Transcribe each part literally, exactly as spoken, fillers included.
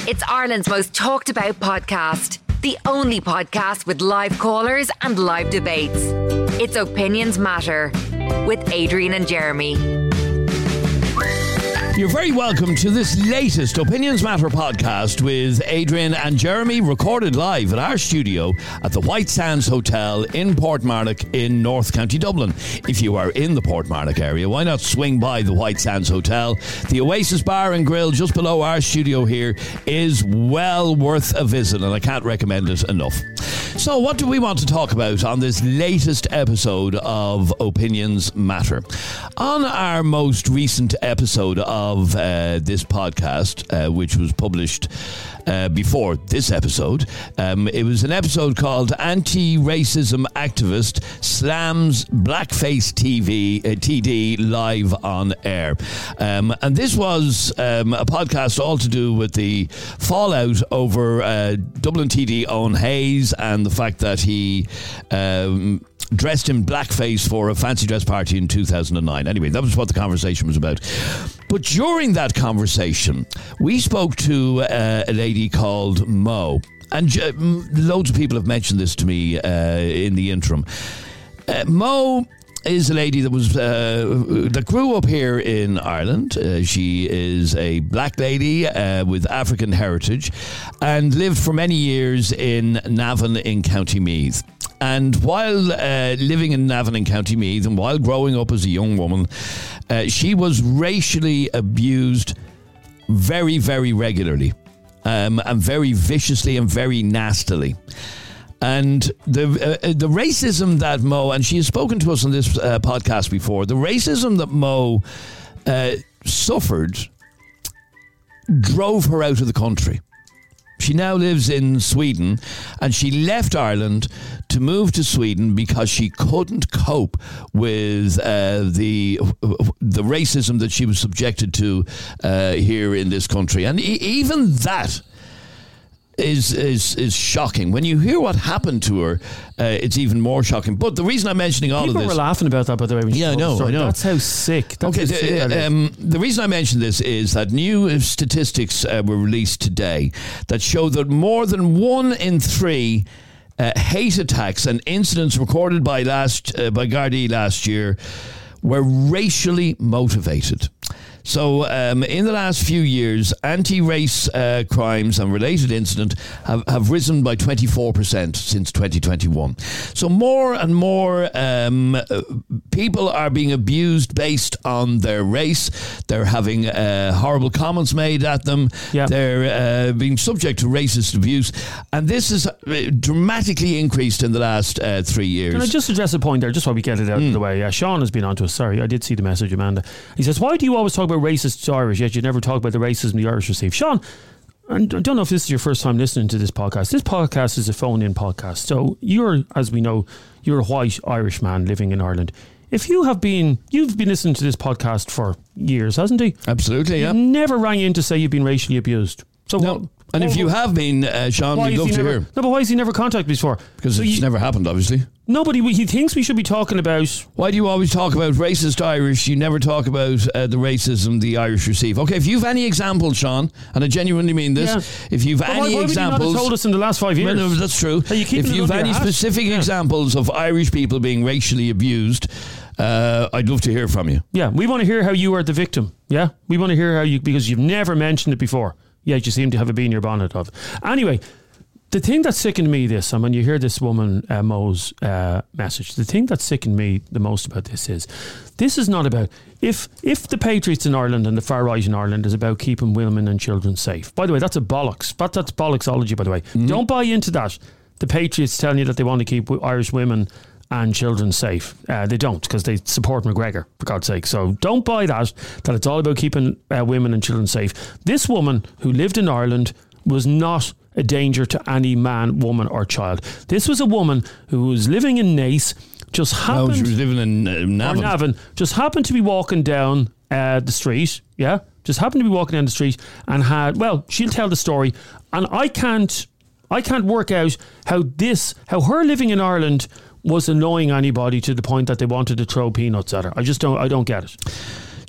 It's Ireland's most talked about podcast. The only podcast with live callers and live debates. It's Opinions Matter with Adrian and Jeremy. You're very welcome to this latest Opinions Matter podcast with Adrian and Jeremy, recorded live at our studio at the White Sands Hotel in Portmarnock in North County Dublin. If you are in the Portmarnock area, why not swing by the White Sands Hotel? The Oasis Bar and Grill just below our studio here is well worth a visit, and I can't recommend it enough. So what do we want to talk about on this latest episode of Opinions Matter? On our most recent episode of of uh, this podcast, uh, which was published uh, before this episode. Um, it was an episode called Anti-Racism Activist Slams Blackface T V uh, T D Live on Air. Um, and this was um, a podcast all to do with the fallout over uh, Dublin T D Owen Hayes and the fact that he um, dressed in blackface for a fancy dress party in two thousand nine. Anyway, that was what the conversation was about. But during that conversation, we spoke to uh, a lady called Mo. And uh, loads of people have mentioned this to me uh, in the interim. Uh, Mo is a lady that was uh, that grew up here in Ireland. Uh, she is a black lady uh, with African heritage and lived for many years in Navan in County Meath. And while uh, living in Navan in County Meath and while growing up as a young woman, uh, she was racially abused very, very regularly um, and very viciously and very nastily. And the uh, the racism that Mo, and she has spoken to us on this uh, podcast before, the racism that Mo uh, suffered drove her out of the country. She now lives in Sweden, and she left Ireland to move to Sweden because she couldn't cope with uh, the the racism that she was subjected to uh, here in this country. And e- even that is is is shocking. When you hear what happened to her, uh, it's even more shocking. But the reason I'm mentioning all People of this... People were laughing about that, by the way. When yeah, I know, I know. That's how sick. That's okay, how sick uh, that um, the reason I mention this is that new statistics uh, were released today that show that more than one in three uh, hate attacks and incidents recorded by last uh, by Gardaí last year were racially motivated. So um, in the last few years, anti-race uh, crimes and related incidents have, have risen by twenty-four percent since twenty twenty-one. So more and more um, people are being abused based on their race. They're having uh, horrible comments made at them. Yeah. They're uh, being subject to racist abuse. And this has dramatically increased in the last uh, three years. Can I just address a point there, just while we get it out mm. of the way? Yeah, Sean has been on to us. Sorry, I did see the message, Amanda. He says, why do you always talk about racist Irish, yet you never talk about the racism the Irish receive? Sean, I don't know if this is your first time listening to this podcast. This podcast is a phone-in podcast. So you're, as we know, you're a white Irish man living in Ireland. If you have been, you've been listening to this podcast for years, hasn't he? Absolutely, yeah. You've never rang in to say you've been racially abused. So no. what, and if you have been, uh, Sean, we'd love to never, hear. No, but why has he never contacted me before? Because so it's you, never happened, obviously. Nobody, he thinks we should be talking about... Why do you always talk about racist Irish? You never talk about uh, the racism the Irish receive. Okay, if you've any examples, Sean, and I genuinely mean this, yeah. if you've but any why, why examples... Why would you not have told us in the last five years? No, no, that's true. You if you've any specific yeah. examples of Irish people being racially abused, uh, I'd love to hear from you. Yeah, we want to hear how you are the victim. Yeah, we want to hear how you... Because you've never mentioned it before. Yeah, you seem to have a bee in your bonnet of. Anyway, the thing that sickened me this, and when you hear this woman, uh, Mo's uh, message, the thing that sickened me the most about this is, this is not about, if if the Patriots in Ireland and the far right in Ireland is about keeping women and children safe. By the way, that's a bollocks. That, that's bollocksology, by the way. Mm-hmm. Don't buy into that. The Patriots telling you that they want to keep Irish women and children safe. Uh, they don't, because they support McGregor, for God's sake. So don't buy that, that it's all about keeping uh, women and children safe. This woman who lived in Ireland was not a danger to any man, woman or child. This was a woman who was living in Naas, just happened... No, she was living in uh, Navan. Or Navan. Just happened to be walking down uh, the street, yeah? Just happened to be walking down the street and had... Well, she'll tell the story. And I can't... I can't work out how this... How her living in Ireland... was annoying anybody to the point that they wanted to throw peanuts at her. I just don't I don't get it.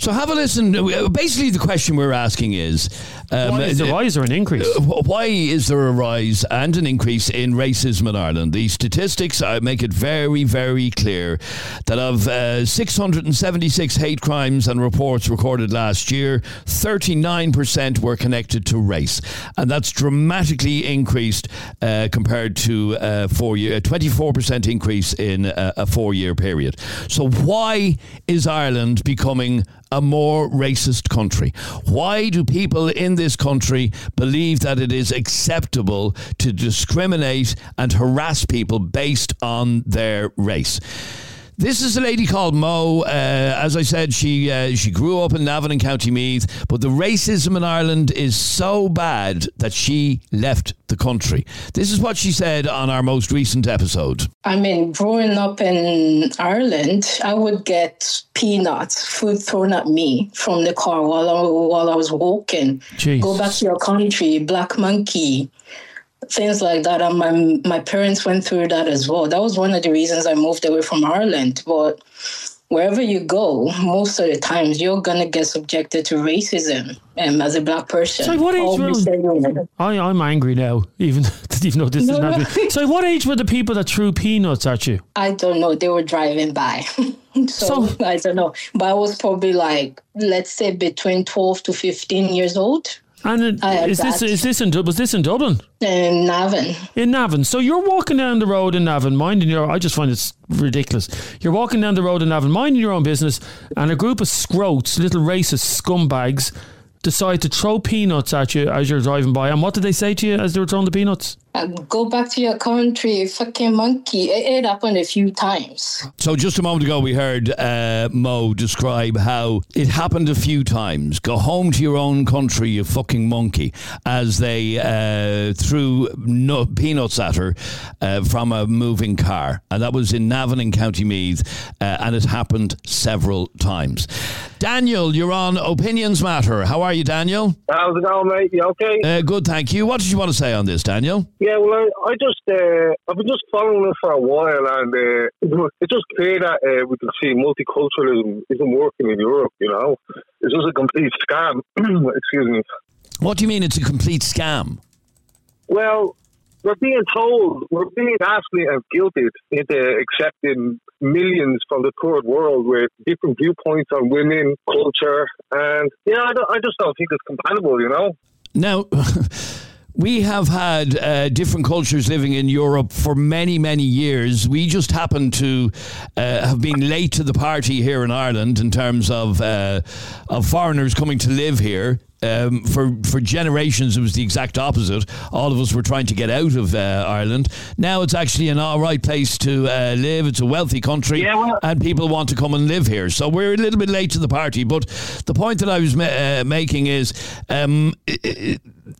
So have a listen. Basically, the question we're asking is... Um, why is there a rise or an increase? Why is there a rise and an increase in racism in Ireland? The statistics uh, make it very, very clear that of uh, six hundred seventy-six hate crimes and reports recorded last year, thirty-nine percent were connected to race. And that's dramatically increased uh, compared to uh, four year, a twenty-four percent increase in a, a four-year period. So why is Ireland becoming a more racist country? Why do people in this country believe that it is acceptable to discriminate and harass people based on their race? This is a lady called Mo. Uh, as I said, she uh, she grew up in Navan in County Meath, but the racism in Ireland is so bad that she left the country. This is what she said on our most recent episode. I mean, growing up in Ireland, I would get peanuts, food thrown at me from the car while I, while I was walking. Jeez. Go back to your country, black monkey. Things like that. And my my parents went through that as well. That was one of the reasons I moved away from Ireland. But wherever you go, most of the times you're going to get subjected to racism um, as a black person. So what age were, I, I'm angry now, even, even though this no, is not no. good. So what age were the people that threw peanuts at you? I don't know. They were driving by. so, so I don't know. But I was probably like, let's say between twelve to fifteen years old. And it, is this is this in was this in Dublin? In Navan. In Navan. So you're walking down the road in Navan, minding your. I just find it ridiculous. You're walking down the road in Navan, minding your own business, and a group of scroats, little racist scumbags, decide to throw peanuts at you as you're driving by. And what did they say to you as they were throwing the peanuts? Uh, go back to your country, fucking monkey. It, it happened a few times. So just a moment ago, we heard uh, Mo describe how it happened a few times. Go home to your own country, you fucking monkey, as they uh, threw no- peanuts at her uh, from a moving car. And that was in Navan in County Meath, uh, and it happened several times. Daniel, you're on Opinions Matter. How are you, Daniel? How's it going, mate? You okay? Uh, good, thank you. What did you want to say on this, Daniel? Yeah, well, I, I just, uh, I've been just following it for a while, and uh, it's just clear that uh, we can see multiculturalism isn't working in Europe, you know? It's just a complete scam. Excuse me. What do you mean it's a complete scam? Well, we're being told, we're being gaslit and guilted into accepting millions from the third world with different viewpoints on women, culture, and, yeah, I, I just don't think it's compatible, you know? Now... We have had uh, different cultures living in Europe for many, many years. We just happen to uh, have been late to the party here in Ireland in terms of uh, of foreigners coming to live here. Um, for for generations, it was the exact opposite. All of us were trying to get out of uh, Ireland. Now it's actually an all right place to uh, live. It's a wealthy country, yeah, well, and people want to come and live here. So we're a little bit late to the party. But the point that I was ma- uh, making is... Um, it, it,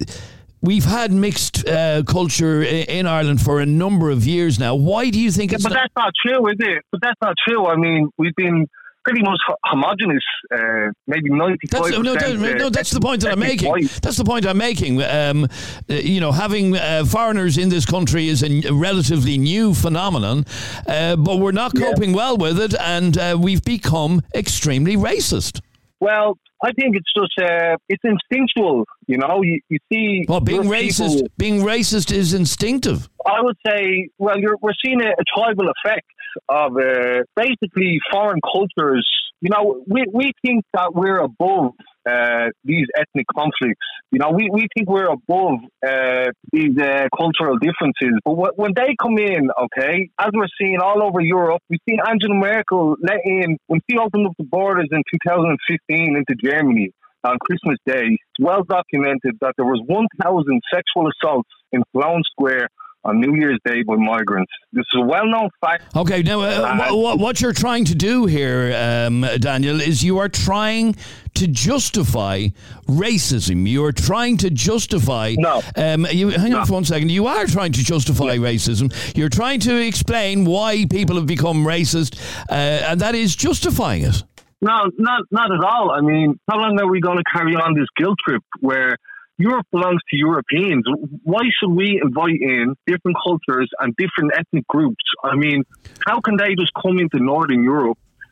We've had mixed uh, culture in Ireland for a number of years now. Why do you think yeah, it's... But not- that's not true, is it? But that's not true. I mean, we've been pretty much homogenous, uh, maybe ninety-five percent. That's, no, no, no, that's the point that I'm making. White. That's the point I'm making. Um, uh, you know, having uh, foreigners in this country is a, a relatively new phenomenon, uh, but we're not coping yeah. well with it, and uh, we've become extremely racist. Well, I think it's just uh, it's instinctual, you know. You, you see, well, being racist, people, being racist is instinctive. I would say, well, you're, we're seeing a, a tribal effect of uh, basically foreign cultures. You know, we we think that we're above uh, these ethnic conflicts. You know, we, we think we're above uh, these uh, cultural differences. But w- when they come in, okay, as we're seeing all over Europe, we've seen Angela Merkel let in, when she opened up the borders in two thousand fifteen into Germany on Christmas Day, it's well documented that there was one thousand sexual assaults in Cologne Square on New Year's Day by migrants. This is a well-known fact. Okay, now uh, uh, what you're trying to do here, um, Daniel, is you are trying to justify racism. You are trying to justify... No. Um, you, hang no. on for one second. You are trying to justify yeah. racism. You're trying to explain why people have become racist, uh, and that is justifying it. No, not not at all. I mean, how long are we going to carry on this guilt trip where Europe belongs to Europeans? Why should we invite in different cultures and different ethnic groups? I mean, how can they just come into Northern Europe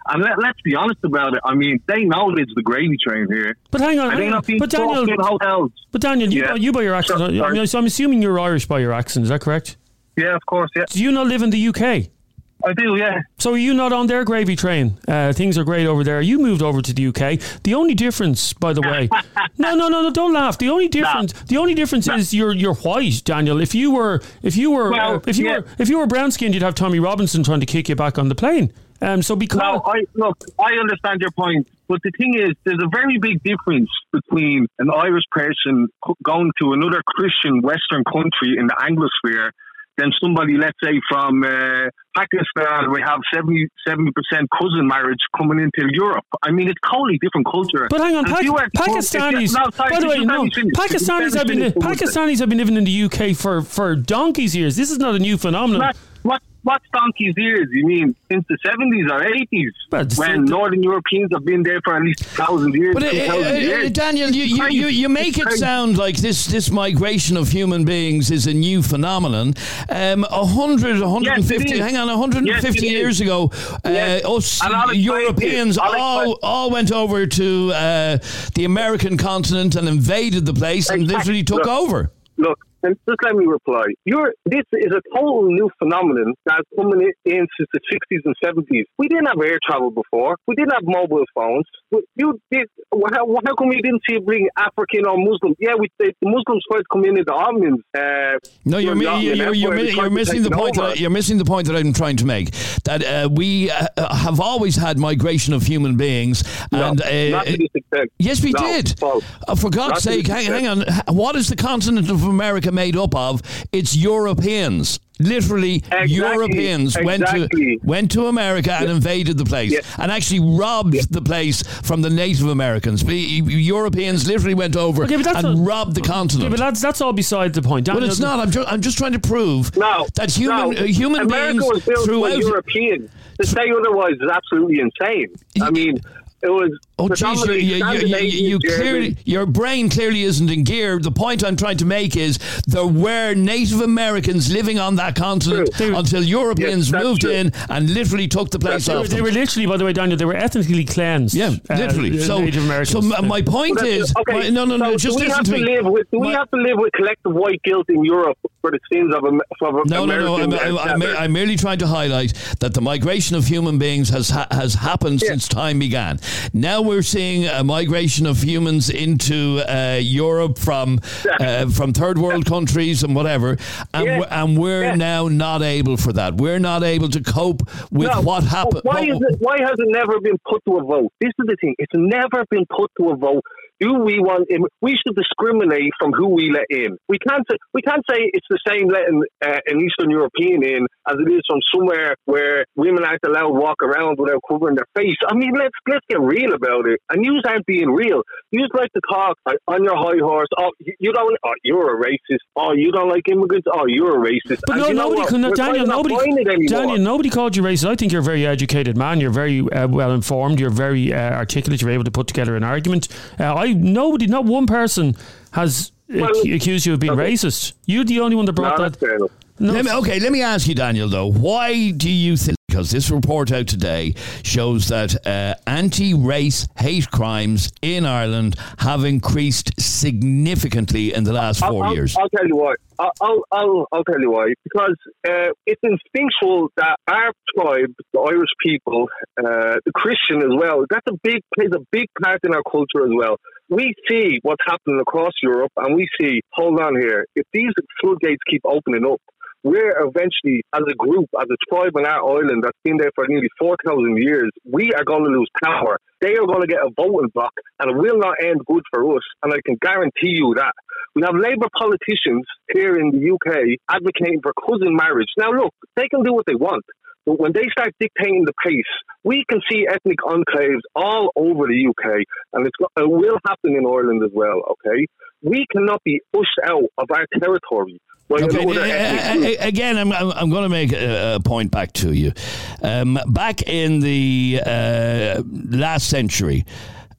And let, let's be honest about it. I mean, they know it's the gravy train here. But hang on, and hang on. But Daniel, in hotels. but Daniel, you, Yeah. by, you by your accent, Sorry, I mean, so I'm assuming you're Irish by your accent. Is that correct? Yeah, of course. Yeah, Do you not live in the U K? I do. Yeah. So are you not on their gravy train? Uh, things are great over there. You moved over to the U K. The only difference, by the way, no, no, no, no, don't laugh. The only difference, the only difference is you're you're white, Daniel. If you were, if you were, Well, uh, if you yeah. were, if you were brown skinned, you'd have Tommy Robinson trying to kick you back on the plane. Um, so because No, I look. I understand your point, but the thing is, there's a very big difference between an Irish person co- going to another Christian Western country in the Anglosphere than somebody, let's say, from uh, Pakistan, we have seventy percent cousin marriage coming into Europe. I mean, it's totally different culture. But hang on, And if Pak- you were to go- Pakistanis. if- no, sorry, by the just way, let no, me finish. Pakistanis Just have let me been finish. Pakistanis have been living in the U K for, for donkeys years. This is not a new phenomenon. What, what, what's donkey's years? You mean since the seventies or eighties? Well, it's- when Northern Europeans have been there for at least a thousand years. But uh, two thousand uh, uh, years. Daniel, you, you, you, you make it sound like this, this migration of human beings is a new phenomenon. Um, one hundred, one hundred fifty, Yes, it is. hang on, one hundred fifty Yes, it years is. ago, uh, Yes. us And I'll explain Europeans it. I'll all, explain. all went over to uh, the American continent and invaded the place and Exactly. literally took Look. over. Look, and just let me reply. You're, this is a total new phenomenon that's coming in since the sixties and seventies. We didn't have air travel before. We didn't have mobile phones. You did. How, how come we didn't see it bring African or Muslim? Yeah, we the Muslims tried to come in in the Ottomans. Uh, No, you're, mi- during the you're, Ottoman you're, Empire, mi- they tried you're to missing the take it point. over. That, you're missing the point that I'm trying to make. That uh, we uh, have always had migration of human beings, No, and uh, not to this extent. yes, we No, did. false. Uh, for God's Not to sake, this hang, hang on. H- What is the continent of America made up of? It's Europeans. Literally, Exactly, Europeans went to exactly. went to America and invaded the place, Yeah. and actually robbed the place from the Native Americans. The Europeans literally went over Okay, but that's and not- robbed the continent. Yeah, but that's that's all beside the point. But Daniel, it's not. I'm, ju- I'm just trying to prove No, that human no. uh, human America beings was built by throughout. European. To say otherwise is absolutely insane. I mean, it was. Oh, jeez, you, predominantly you, you, you, Scandinavian, you German. clearly, your brain clearly isn't in gear. The point I'm trying to make is there were Native Americans living on that continent True. until Europeans Yes, that's moved true. in and literally took the place they, were, off they them. were literally, by the way, Daniel, they were ethnically cleansed. Yeah, uh, literally. uh, so, Native Americans. so m- my point Well, that's- is, okay, my- no, no, no. so Just do we listen have to to me. live with? Do we My- have to live with collective white guilt in Europe for the sins of, Am- of No, no, no. I'm, American? I'm, I'm, mer- I'm merely trying to highlight that the migration of human beings has ha- has happened Yeah. since time began. Now we're seeing a migration of humans into uh, Europe from uh, from third world countries and whatever, and Yeah. we're, and we're Yeah. now not able for that. We're not able to cope with No, what happened. Why is it? Why has it never been put to a vote? This is the thing. It's never been put to a vote. Do we want? We should discriminate from who we let in. We can't say we can't say it's the same letting uh, an Eastern European in as it is from somewhere where women aren't allowed to walk around without covering their face. I mean, let's let's get real about it. And you aren't being real. You just like to talk uh, on your high horse. Oh, you, you don't. Oh, you're a racist. Oh, you don't like immigrants. Oh, you're a racist. But And no, you know nobody, what? could- no, We're Daniel, kind of not nobody, buying it anymore. Daniel, nobody called you racist. I think you're a very educated man. You're very uh, well informed. You're very uh, articulate. You're able to put together an argument. Uh, I nobody, not one person has Well, ac- accused you of being okay. racist. You're the only one that No, brought that's that. fair enough. No, Let me, okay, let me ask you, Daniel, though, why do you think, because this report out today shows that uh, anti-race hate crimes in Ireland have increased significantly in the last four I'll, I'll, years? I'll tell you why. I'll, I'll, I'll, I'll tell you why. Because uh, it's instinctual that our tribe, the Irish people, uh, the Christian as well, that's a big plays a big part in our culture as well. We see what's happening across Europe, and we see, hold on here, if these floodgates keep opening up, we're eventually, as a group, as a tribe on our island that's been there for nearly four thousand years, we are going to lose power. They are going to get a voting block, and it will not end good for us, and I can guarantee you that. We have Labour politicians here in the U K advocating for cousin marriage. Now, look, they can do what they want, but when they start dictating the pace, we can see ethnic enclaves all over the U K, and it's, it will happen in Ireland as well, okay? We cannot be pushed out of our territory. Okay, uh, uh, again, I'm, I'm, I'm going to make a, a point back to you. Um, back in the uh, last century,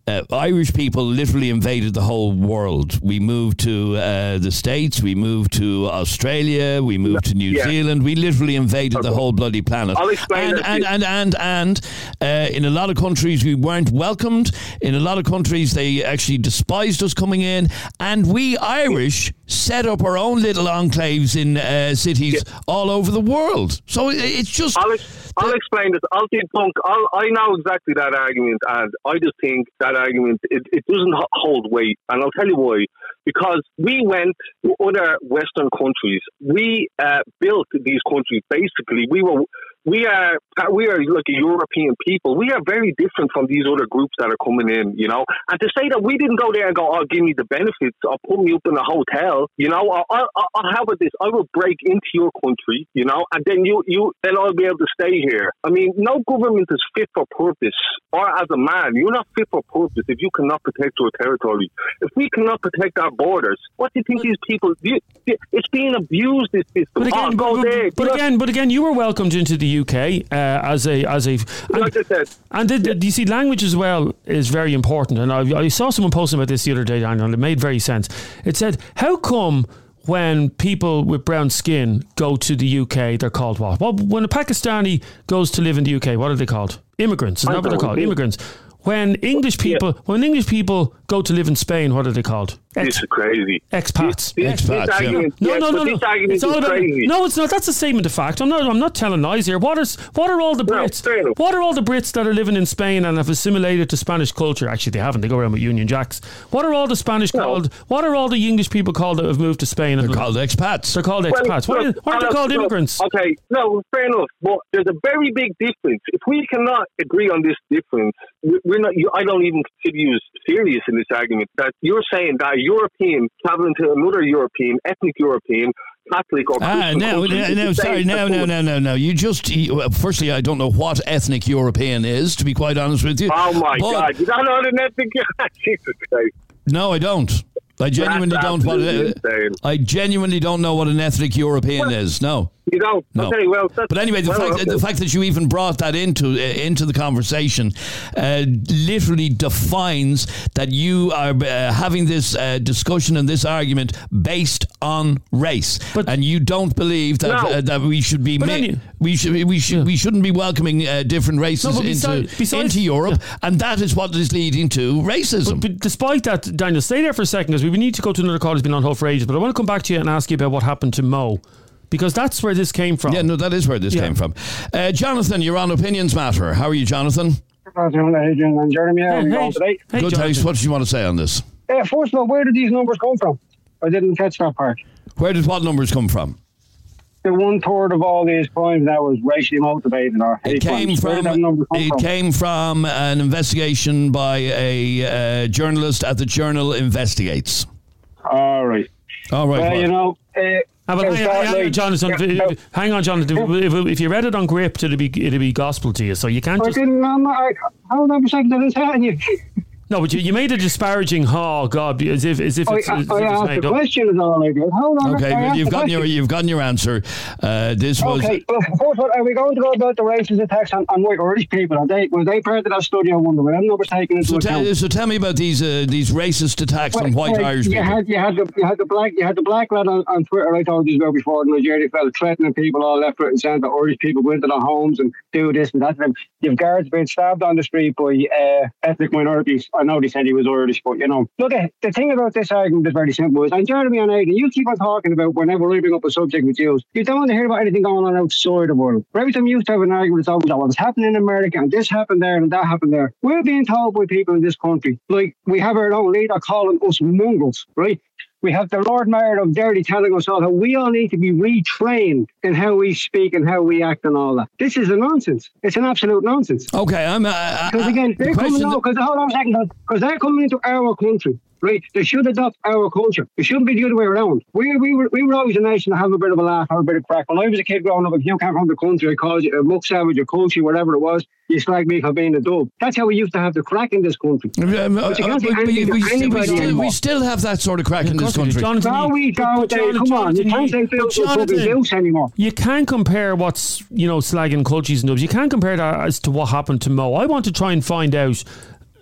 Uh, Irish people literally invaded the whole world. We moved to uh, the States, we moved to Australia, we moved to New yeah. Zealand. We literally invaded okay. the whole bloody planet. I'll explain and, that and, and, and, and, and uh, in a lot of countries we weren't welcomed. In a lot of countries they actually despised us coming in. And we Irish set up our own little enclaves in uh, cities yeah. all over the world. So it, it's just... I'll, ex- I'll explain this. I'll debunk. I'll, I know exactly that argument, and I just think that argument, it, it doesn't hold weight, and I'll tell you why. Because we went to other Western countries. We uh, built these countries. Basically, we were we are we are like a European people. We are very different from these other groups that are coming in, you know. And to say that we didn't go there and go, "Oh, give me the benefits," or put me up in a hotel, you know. Or, or, or how about this? I will break into your country, you know, and then you you then I'll be able to stay here. I mean, no government is fit for purpose. Or as a man, you're not fit for purpose if you cannot protect your territory. If we cannot protect our borders, what do you think these people? You, it's being abused. This system. But again, oh, go but, there. but you again, know? but again, you were welcomed into the U K uh, as a as a. And, like I said, and the, the, you see, language as well is very important. And I, I saw someone posting about this the other day, Daniel, and it made very sense. It said, "How come when people with brown skin go to the U K, they're called what? Well, when a Pakistani goes to live in the U K, what are they called? Immigrants. Is that what they're called? Immigrants." When English people, yeah. when English people go to live in Spain, what are they called? Ex- this is crazy. Expats. This, this, Expats. this argument, yeah. No, yes, no, no, no. It's all about. Crazy. No, it's not. That's a statement of fact. I'm not. I'm not telling lies here. What is? What are all the Brits? No, what are all the Brits that are living in Spain and have assimilated to Spanish culture? Actually, they haven't. They go around with Union Jacks. What are all the Spanish no. called? What are all the English people called that have moved to Spain? They're and called expats. They're called expats. Well, what is, what are they called? Look, immigrants. Okay, no, fair enough. But there's a very big difference. If we cannot agree on this difference, we're not. I don't even consider you serious in this argument. That you're saying that a European traveling to another European, ethnic European, Catholic or Christian ah, no, no, no, sorry, no, no, no, no, no. You just, you, well, firstly, I don't know what ethnic European is, to be quite honest with you. Oh my but, God, you don't know what an ethnic Jesus Christ. No, I don't. I genuinely That's don't. What, uh, I genuinely don't know what an ethnic European well, is. No. You don't. No. Okay, well, that's, but anyway, the well, fact okay. the fact that you even brought that into uh, into the conversation uh, literally defines that you are uh, having this uh, discussion and this argument based on race, but, and you don't believe that no. uh, that we should be ma- any, we should we should yeah. we shouldn't be welcoming uh, different races no, beside, into besides, into Europe, yeah. and that is what is leading to racism. But, but despite that, Daniel, stay there for a second because we need to go to another call. He's been on hold for ages, but I want to come back to you and ask you about what happened to Mo. Because that's where this came from. Yeah, no, that is where this yeah. came from. Uh, Jonathan, you're on Opinions Matter. How are you, Jonathan? Good afternoon, Adrian and Jeremy. How are you going today? Hey, Good, thanks. What do you want to say on this? Uh, first of all, where did these numbers come from? I didn't catch that part. Where did what numbers come from? The one third of all these crimes that was racially motivated or hate it came crimes. from it from? came from an investigation by a uh, journalist at the Journal Investigates. All right. All right. Well, what? you know. Uh, Ah, but hang, hang, hang on, Jonathan. Yeah, no. Hang on, Jonathan. If, if you read it on Gript, it'd be it'd be gospel to you. So you can't I just. didn't. I'm not, I, hold on a second. I didn't tell you. No, but you, you made a disparaging, oh God, as if as if it's. I, as I if it's asked made the up. question is all I did. Hold on. Okay, well, you've gotten question. your you've gotten your answer. Uh, this was okay. Well, first of all, are we going to go about the racist attacks on, on white Irish people? Are they were they part of that study? I wonder. Were them numbers taken into so account? T- so tell me about these uh, these racist attacks well, on white well, Irish you people. Had, you had the you had the black you had the black lad on, on Twitter. I told you about before. The Nigerian fella threatening people all left, right, and centre. Irish people go into their homes and do this and that. You've guards being stabbed on the street by uh, ethnic minorities. I know they said he was Irish, but you know. Look, the thing about this argument is very simple. Is, and Jeremy and Aidan, you keep on talking about whenever we bring up a subject with you, you don't want to hear about anything going on outside the world. For every time you used to have an argument, it's always, oh, what's happening in America, and this happened there, and that happened there. We're being told by people in this country, like, we have our own leader calling us mongrels, right? We have the Lord Mayor of Derry telling us all how we all need to be retrained in how we speak and how we act and all that. This is a nonsense. It's an absolute nonsense. Okay, I'm. Uh, because again, they're the coming out. Because hold on a second, because they're coming into our country. Right, they should adopt our culture. It shouldn't be the other way around. We we were we were always a nation to have a bit of a laugh, have a bit of crack. When I was a kid growing up, if you came from the country, I called you a muck savage, a culture, whatever it was. You slag me for being a dub. That's how we used to have the crack in this country. Um, uh, uh, we, we, we, still, we still have that sort of crack in this country. Jonathan, no, we don't. Come on, you can't say Phil's abuse anymore. You can't compare what's, you know, slagging cultures and dubs. You can't compare that as to what happened to Mo. I want to try and find out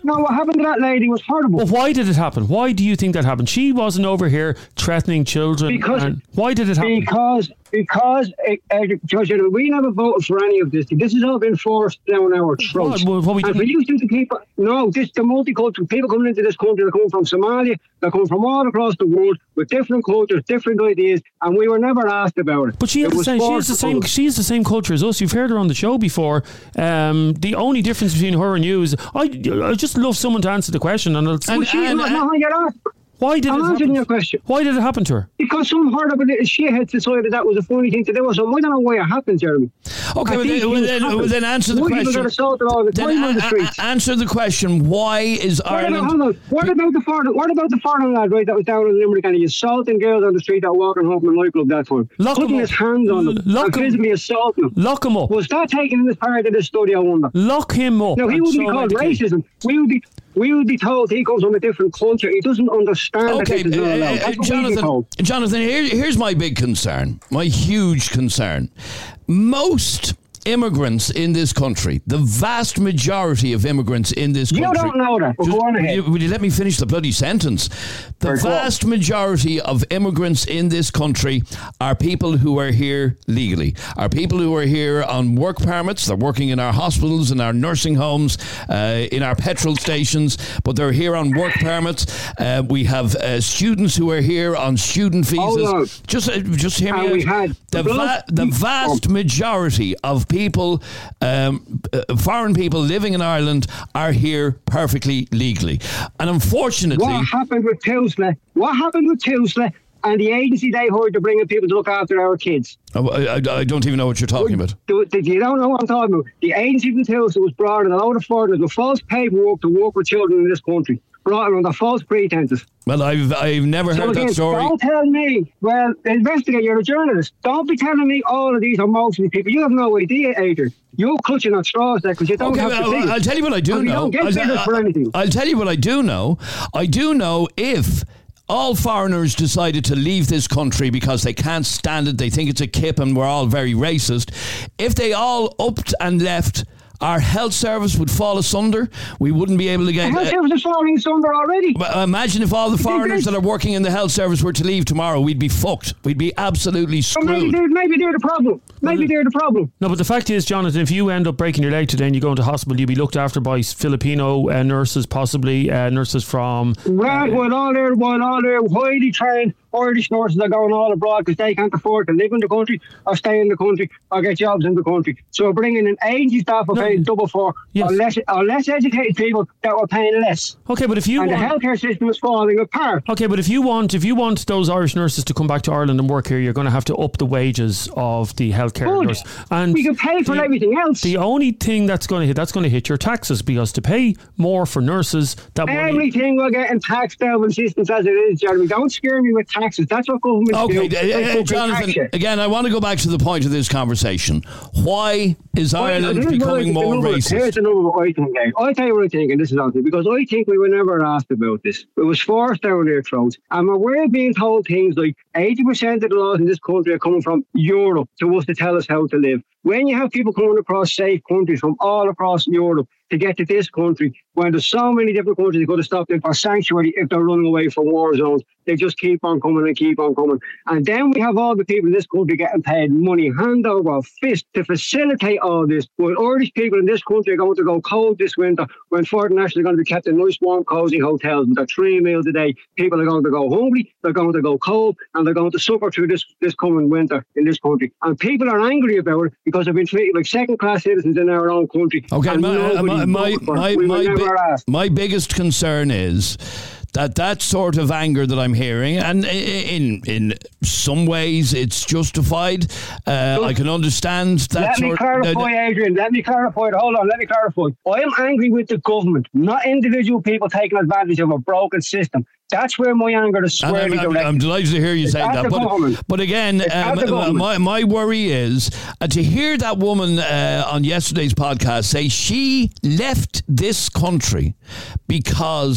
No, what happened to that lady was horrible. But why did it happen? Why do you think that happened? She wasn't over here threatening children. Because and why did it happen? Because because uh, uh, Judge, we never voted for any of this. This has all been forced down our throats. What, what we and for you to people, no, this the multicultural people coming into this country. They're coming from Somalia. They're coming from all across the world with different cultures, different ideas, and we were never asked about it. But she has it the same. She has the same. She has the same culture as us. You've heard her on the show before. Um, the only difference between her and you is I. I just love someone to answer the question, and, I'll, and, and, and, and, and, and why did I'm it answering happen? your question. Why did it happen to her? Because some horrible little shithead decided that was a funny thing to do. So I don't know why it happened, Jeremy. Okay, well then, well, then, well then answer the why question. Get assaulted all the time then on the a- streets? a- answer the question. Why is What Ireland? about, hold on. What about the foreign? What about the foreign lad, right? That was down in Limerick and he assaulting girls on the street that were walking home from a nightclub that time, Lock putting him his up. hands on them Lock and him. physically assaulting them. Lock him up. Was that taken in as part of this study? I wonder. Lock him up. No, he and would be so called educate. racism. We would be. We would be told he comes from a different culture. He doesn't understand Okay, that this is not uh, allowed. uh, That's what we'd be Jonathan. told. Jonathan, here, here's my big concern. My huge concern. Most immigrants in this country, the vast majority of immigrants in this You country. don't know that. But Just- go on will, ahead. you, will you let me finish the bloody sentence? The Very well. vast majority of immigrants in this country are people who are here legally, are people who are here on work permits. They're working in our hospitals, in our nursing homes, uh, in our petrol stations, but they're here on work permits. Uh, we have uh, students who are here on student visas. Hold on. Just, uh, just hear And me we out. had The, va- blood- the vast majority of people, um, uh, foreign people living in Ireland, are here perfectly legally. And unfortunately... What happened with Tusla? What happened with Tusla and the agency they hired to bring in people to look after our kids? Oh, I, I, I don't even know what you're talking about. Do, do, you don't know what I'm talking about. The agency from Tusla was brought in a load of foreigners with false paperwork to work with children in this country. Brought in under false pretenses. Well, I've I've never So heard again, that story. don't tell me, well, investigate, you're a journalist. Don't be telling me all of these are mostly people. You have no idea, Adrian. You're clutching at straws there because you don't Okay, have well, to see I'll it. tell you what I do And you know. don't get I'll, figures for anything. I'll tell you what I do know. I do know if all foreigners decided to leave this country because they can't stand it, they think it's a kip and we're all very racist, if they all upped and left, our health service would fall asunder. We wouldn't be able to The get... health uh, service is falling asunder already. But imagine if all the foreigners that are working in the health service were to leave tomorrow. We'd be fucked. We'd be absolutely But maybe screwed. they're, maybe they're the problem. Maybe they're the problem. No, but the fact is, Jonathan, if you end up breaking your leg today and you go into hospital, you'll be looked after by Filipino uh, nurses, possibly uh, nurses from... Right, while all their, while all their highly trained Irish nurses are going all abroad because they can't afford to live in the country or stay in the country or get jobs in the country. So we're bringing in agency staff who are No. paying double for Yes. or, less, or less educated people that were paying less. Okay, but if you And the want... healthcare system is falling apart. Okay, but if you want if you want those Irish nurses to come back to Ireland and work here, you're going to have to up the wages of the healthcare Good. nurse. And We can pay for the, everything else. The only thing that's going to hit that's going to hit your taxes, because to pay more for nurses, that money. Everything we're getting taxed out of systems as it is, Jeremy. Don't scare me with taxes. That's what government Okay, do. uh, They uh, fucking Jonathan, tax you. again, I want to go back to the point of this conversation. Why is Ireland Here's what I becoming think the more number- racist? Here's the number what I think, Gary. I'll tell you what I think, and this is honestly, because I think we were never asked about this. It was forced down their throats. And we're being told things like eighty percent of the laws in this country are coming from Europe to us to tell us how to live. When you have people coming across safe countries from all across Europe to get to this country, when there's so many different countries that could have stopped them for sanctuary if they're running away from war zones, they just keep on coming and keep on coming. And then we have all the people in this country getting paid money hand over fist to facilitate all this. While Irish people in this country are going to go cold this winter, when foreign nationals are going to be kept in nice, warm, cosy hotels with their three meals a day, people are going to go hungry, they're going to go cold, and they're going to suffer through this, this coming winter in this country. And people are angry about it because they've been treated like second-class citizens in our own country. Okay, and my, uh, nobody my, my, voted for it. my, We were my, never bi- asked. my biggest concern is that that sort of anger that I'm hearing, and i- in in some ways it's justified. Uh, I can understand that Let me sort. clarify, uh, Adrian. Let me clarify. Hold on. Let me clarify. I am angry with the government, not individual people taking advantage of a broken system. That's where my anger is And squarely I'm, I'm, directed. I'm delighted to hear you It's say at that. the But, government. but again, It's at um, the government. my, my worry is uh, to hear that woman uh, on yesterday's podcast say she left this country because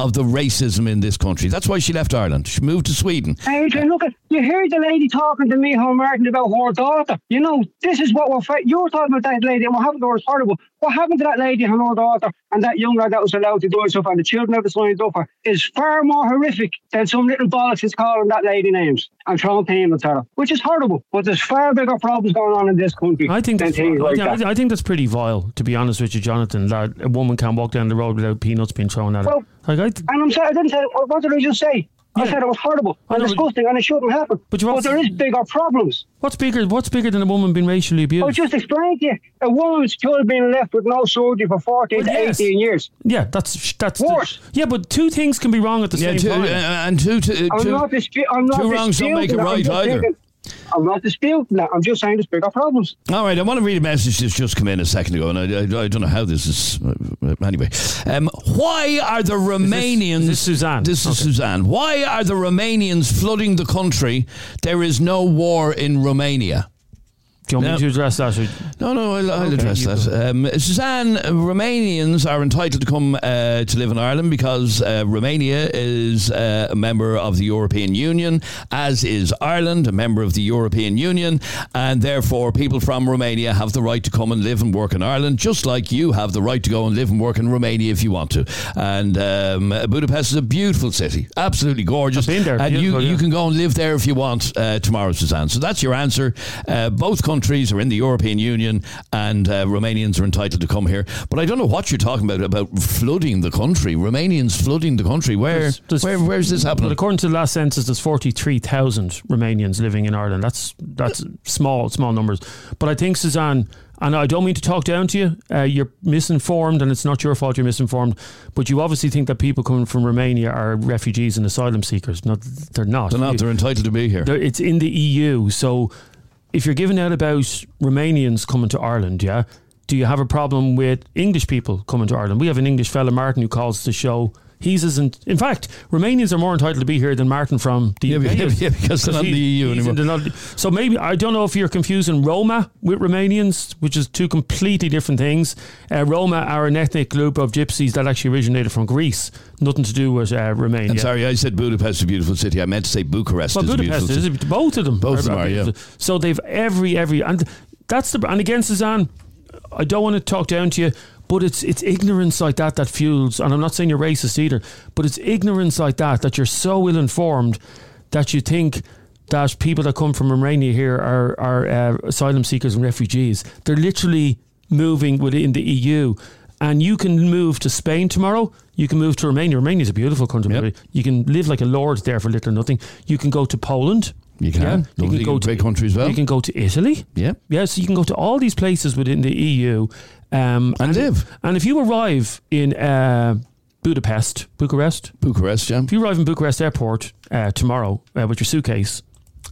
of the racism in this country. That's why she left Ireland. She moved to Sweden. Adrian, look at you heard the lady talking to Micheál Martin about her daughter. You know, this is what we're fighting. You're talking about that lady, and what happened to her is horrible. What happened to that lady and her daughter and that young lad that was allowed to do stuff and the children that was signed up for is far more horrific than some little bollocks is calling that lady names and throwing payments at her, which is horrible. But there's far bigger problems going on in this country. I think than that's, things like I, that. I think that's pretty vile, to be honest with you, Jonathan, that a woman can't walk down the road without peanuts being thrown at her. Well, like I, and I'm sorry, I didn't say, what did I just say? I Yeah. said it was horrible I and know, disgusting and it shouldn't happen. But you but also- there is bigger problems. what's bigger? What's bigger than a woman being racially abused? I just explained to you. A woman's still being left with no surgery for fourteen Well, to yes. eighteen years. Yeah, that's that's Worse. The, yeah, but two things can be wrong at the Yeah, same two, time. uh, and two, two, I'm two, not, dispu- I'm not two wrongs don't make it disputing that. I'm right just either. thinking- I'm not disputing that. I'm just saying there's bigger problems. All right, I want to read a message that's just come in a second ago, and I, I, I don't know how this is. Uh, anyway, um, why are the Romanians? is this Suzanne? This is Okay. Suzanne. Why are the Romanians flooding the country? There is no war in Romania. Do you want No. me to address that? Or, No, no, I'll, I'll Okay, address you that. Um, Suzanne, uh, Romanians are entitled to come uh, to live in Ireland because uh, Romania is uh, a member of the European Union, as is Ireland, a member of the European Union, and therefore people from Romania have the right to come and live and work in Ireland, just like you have the right to go and live and work in Romania if you want to. And um, Budapest is a beautiful city, absolutely gorgeous. I've been there, and you, beautiful, you yeah. can go and live there if you want uh, tomorrow, Suzanne. So that's your answer. Uh, both countries are in the European Union, and uh, Romanians are entitled to come here. But I don't know what you're talking about, about flooding the country. Romanians flooding the country. Where, There's- there's- where where's this happening? Well, according to the last census, there's forty-three thousand Romanians living in Ireland. That's that's small, small numbers. But I think, Suzanne, and I don't mean to talk down to you, uh, you're misinformed, and it's not your fault you're misinformed, but you obviously think that people coming from Romania are refugees and asylum seekers. No, they're not. They're not. You- They're entitled to be here. They're- it's in the E U. So if you're giving out about Romanians coming to Ireland, yeah, do you have a problem with English people coming to Ireland? We have an English fella, Martin, who calls the show. He's as in, in fact, Romanians are more entitled to be here than Martin from the Yeah, U K. yeah, is. yeah, because they're not in the E U he's anymore. in the not- so maybe, I don't know if you're confusing Roma with Romanians, which is two completely different things. Uh, Roma are an ethnic group of gypsies that actually originated from Greece. Nothing to do with uh, Romania. I'm sorry, I said Budapest is a beautiful city. I meant to say Bucharest Well, is a Budapest beautiful is city. both of them. Both of them are are, yeah. beautiful. So they've every every and that's the and again, Suzanne, I don't want to talk down to you, but it's it's ignorance like that that fuels. And I'm not saying you're racist either, but it's ignorance like that that you're so ill informed that you think that people that come from Romania here are are uh, asylum seekers and refugees. They're literally moving within the E U. And you can move to Spain tomorrow. You can move to Romania. Romania is a beautiful country. Yep. You can live like a lord there for little or nothing. You can go to Poland. You can. Yeah. You Lovely can go to great country as well. You can go to Italy. Yeah. Yeah, so you can go to all these places within the E U um, And live. And if you arrive in uh, Budapest, Bucharest, Bucharest, yeah. if you arrive in Bucharest Airport uh, tomorrow uh, with your suitcase,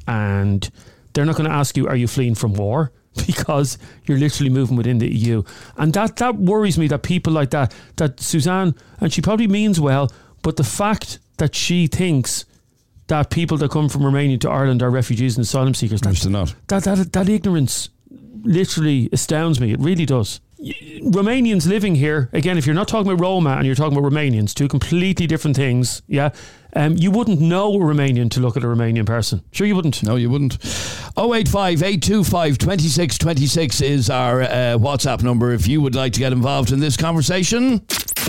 and they're not going to ask you, "Are you fleeing from war?" Because you're literally moving within the E U, and that that worries me. That people like that, that Suzanne, and she probably means well, but the fact that she thinks that people that come from Romania to Ireland are refugees and asylum seekers, Which that, they're not. that that that ignorance literally astounds me. It really does. Y- Romanians living here, again, if you're not talking about Roma and you're talking about Romanians, two completely different things, yeah, um, you wouldn't know a Romanian to look at a Romanian person. Sure you wouldn't. No, you wouldn't. oh eight five, eight two five, two six two six is our uh, WhatsApp number if you would like to get involved in this conversation.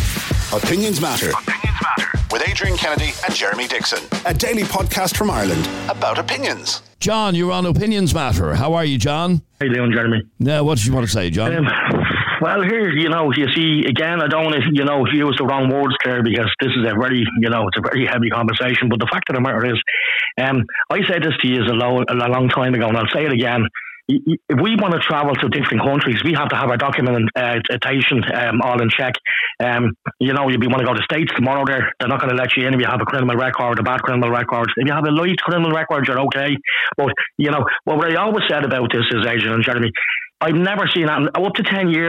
Opinions Matter. Opinions Matter. With Adrian Kennedy and Jeremy Dixon. A daily podcast from Ireland about opinions. John, you're on Opinions Matter. How are you, John? How you doing, Jeremy? Now, what did you want to say, John? Um, well, here, you know, you see, again, I don't want to, you know, use the wrong words there because this is a very, you know, it's a very heavy conversation. But the fact of the matter is, um, I said this to you a, low, a long time ago, and I'll say it again. If we want to travel to different countries, we have to have our documentation um, all in check. Um, you know, if you want to go to the States tomorrow, there they're not going to let you in if you have a criminal record, a bad criminal record. If you have a light criminal record, you're okay. But you know, well, what I always said about this is, Adrian and Jeremy, I've never seen that. Up to ten years ago,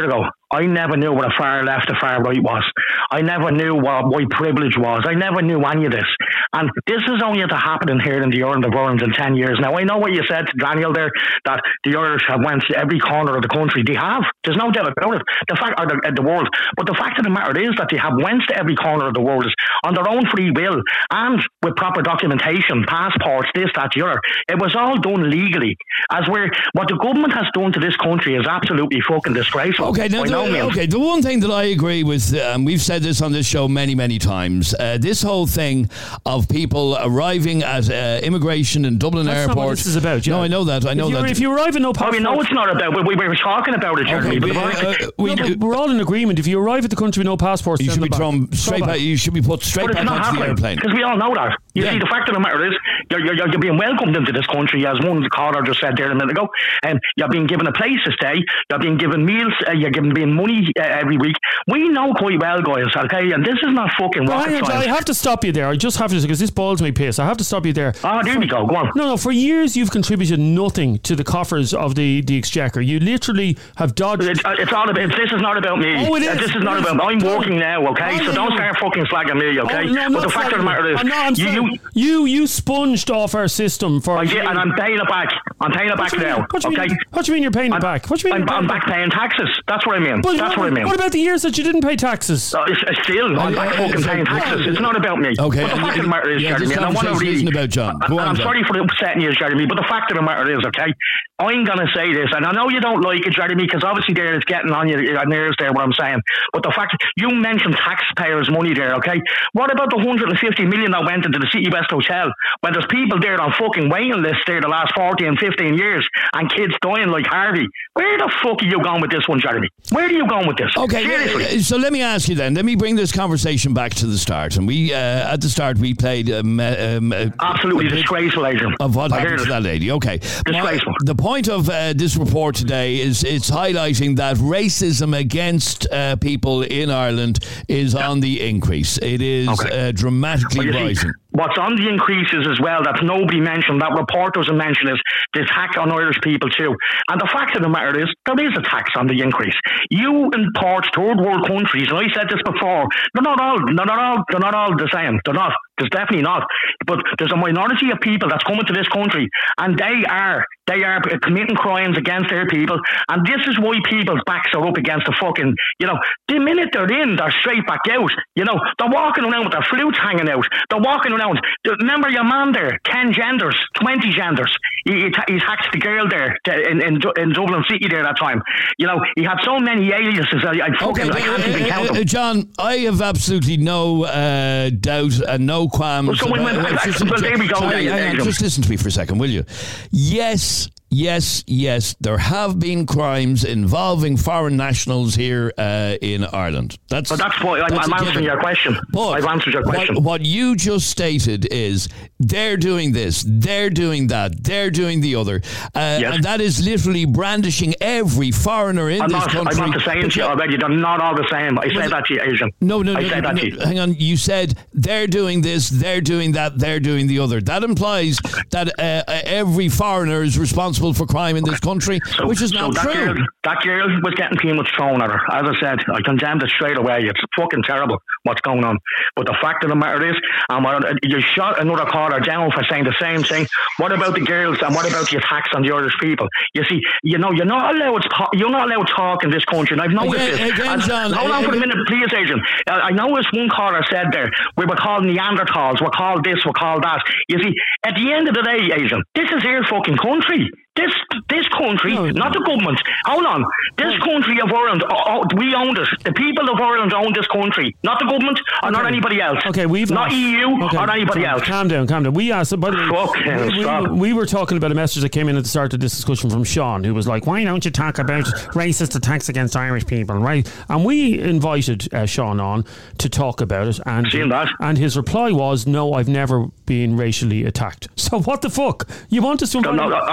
I never knew what a far left, a far right was. I never knew what white privilege was. I never knew any of this. And this is only to happening here in the Ireland of Ireland in ten years. Now, I know what you said to Daniel there, that the Irish have went to every corner of the country. They have. There's no doubt about it. The fact, or the, uh, the world. But the fact of the matter is that they have went to every corner of the world on their own free will and with proper documentation, passports, this, that, the other. It was all done legally. As where what the government has done to this country is absolutely fucking disgraceful. Okay, now, the, okay. The one thing that I agree with, and um, we've said this on this show many, many times, uh, this whole thing of people arriving at uh, immigration in Dublin That's Airport. Not what this is about. Yeah. No, I know that. I know if that. If you arrive at no passport, oh, we know it's not about. We, we were talking about it, Jeremy. Okay, but uh, we, no, but we're all in agreement. If you arrive at the country with no passport, you should be thrown straight back. You should be put straight but back onto the airplane. Because we all know that. You yeah. see, the fact of the matter is, you're, you're, you're being welcomed into this country, as one caller just said there a minute ago, and you're being given a place to stay. You're being given meals. Uh, you're given being money uh, every week. We know quite well, guys. Okay, and this is not fucking rocket science. I have to stop you there. I just have to, because this boils me piss. I have to stop you there. Oh, there for, we go. Go on. No, no. For years, you've contributed nothing to the coffers of the, the Exchequer. You literally have dodged. It's, it's all about. This is not about me. Oh, it is. Uh, this is not about. I'm no. working now. Okay, oh, so don't start fucking slagging me. Okay, oh, no, but the fact of the matter is, I'm not, I'm you, you you you sponged off our system for. I did, and I'm paying it back. I'm paying it back now. What okay. Mean, what do you mean you're paying it I'm, back? What do you mean? I'm, I'm back paying taxes. That's what I mean. But That's what, what I mean. What about the years that you didn't pay taxes? Uh, it's, it's still, I'm back uh, fucking paying taxes. It's not about me. Okay. But the fact of the matter is, yeah, Jeremy, and I want to read. Isn't about John. Go and on, I'm John. sorry for upsetting you, Jeremy, but the fact of the matter is, okay, I'm going to say this, and I know you don't like it, Jeremy, because obviously there it's getting on your, your nerves there, what I'm saying. But the fact, you mentioned taxpayers' money there, okay? What about the one hundred fifty million that went into the City West Hotel when there's people there on fucking waiting lists there the last fourteen, fifteen years and kids dying like Harvey? Where the fuck are you going with this one, Jeremy? Where are you going with this? Okay, seriously. So let me ask you then, let me bring this conversation back to the start. And we, uh, at the start, we played um, um, uh, absolutely disgraceful, Adrian. Of what I happened to that lady. Okay. Disgraceful. My, the point of uh, this report today is it's highlighting that racism against uh, people in Ireland is yeah. on the increase. It is okay. uh, dramatically well, rising. See, what's on the increases as well that nobody mentioned, that report doesn't mention, is the tax on Irish people too. And the fact of the matter is, there is a tax on the increase. You import third world countries, and I said this before, they're not all, they're not all, they're not all the same. They're not. There's definitely not. But there's a minority of people that's coming to this country, and they are, they are committing crimes against their people. And this is why people's backs are up against the fucking, you know, the minute they're in, they're straight back out. You know, they're walking around with their flutes hanging out. They're walking around. Remember your man there, ten genders, twenty genders. He, he, he hacked the girl there in, in, in Dublin City there that time. You know, he had so many aliases. I, I fucking, okay, I can't uh, even count them. Uh, John, I have absolutely no uh, doubt and no qualms. Well, so when, when, uh, just, well, there we go. Sorry, then, on, just listen to me for a second, will you? Yes. Yes, yes, there have been crimes involving foreign nationals here uh, in Ireland. That's but that's why I'm, I'm answering your question. But I've answered your question. What, what you just stated is they're doing this, they're doing that, they're doing the other, uh, yes. and that is literally brandishing every foreigner in I'm this not, country. I'm not saying to you already. They're not all the same. I said that to you, Asian. No, no, I no. said no, that no, to you. Hang on. You said they're doing this, they're doing that, they're doing the other. That implies that uh, every foreigner is responsible for crime in this country, so, which is so not that true. Girl, that girl was getting peanuts thrown at her. As I said, I condemned it straight away. It's fucking terrible what's going on. But the fact of the matter is, um, you shot another caller down for saying the same thing. What about the girls and what about the attacks on the Irish people? You see, you know, you're not allowed to talk, you're not allowed to talk in this country, and I've noticed again, this. Again, John, hold on for a minute, please, Adrian. Uh, I noticed one caller said there, we were called Neanderthals, we're called this, we're called that. You see, at the end of the day, Adrian, this is their fucking country. This this country, no, not the government. Hold on. This no. country of Ireland, oh, we owned it. The people of Ireland own this country, not the government or okay. not anybody else. Okay, we've not asked, E U okay, or anybody calm, else. Calm down, calm down. We asked. By the way, we, we, we were talking about a message that came in at the start of this discussion from Sean, who was like, "Why don't you talk about racist attacks against Irish people?" Right? And we invited uh, Sean on to talk about it, and Seen that. and his reply was, "No, I've never been racially attacked." So what the fuck? You want us to? No, no, I, I've so, never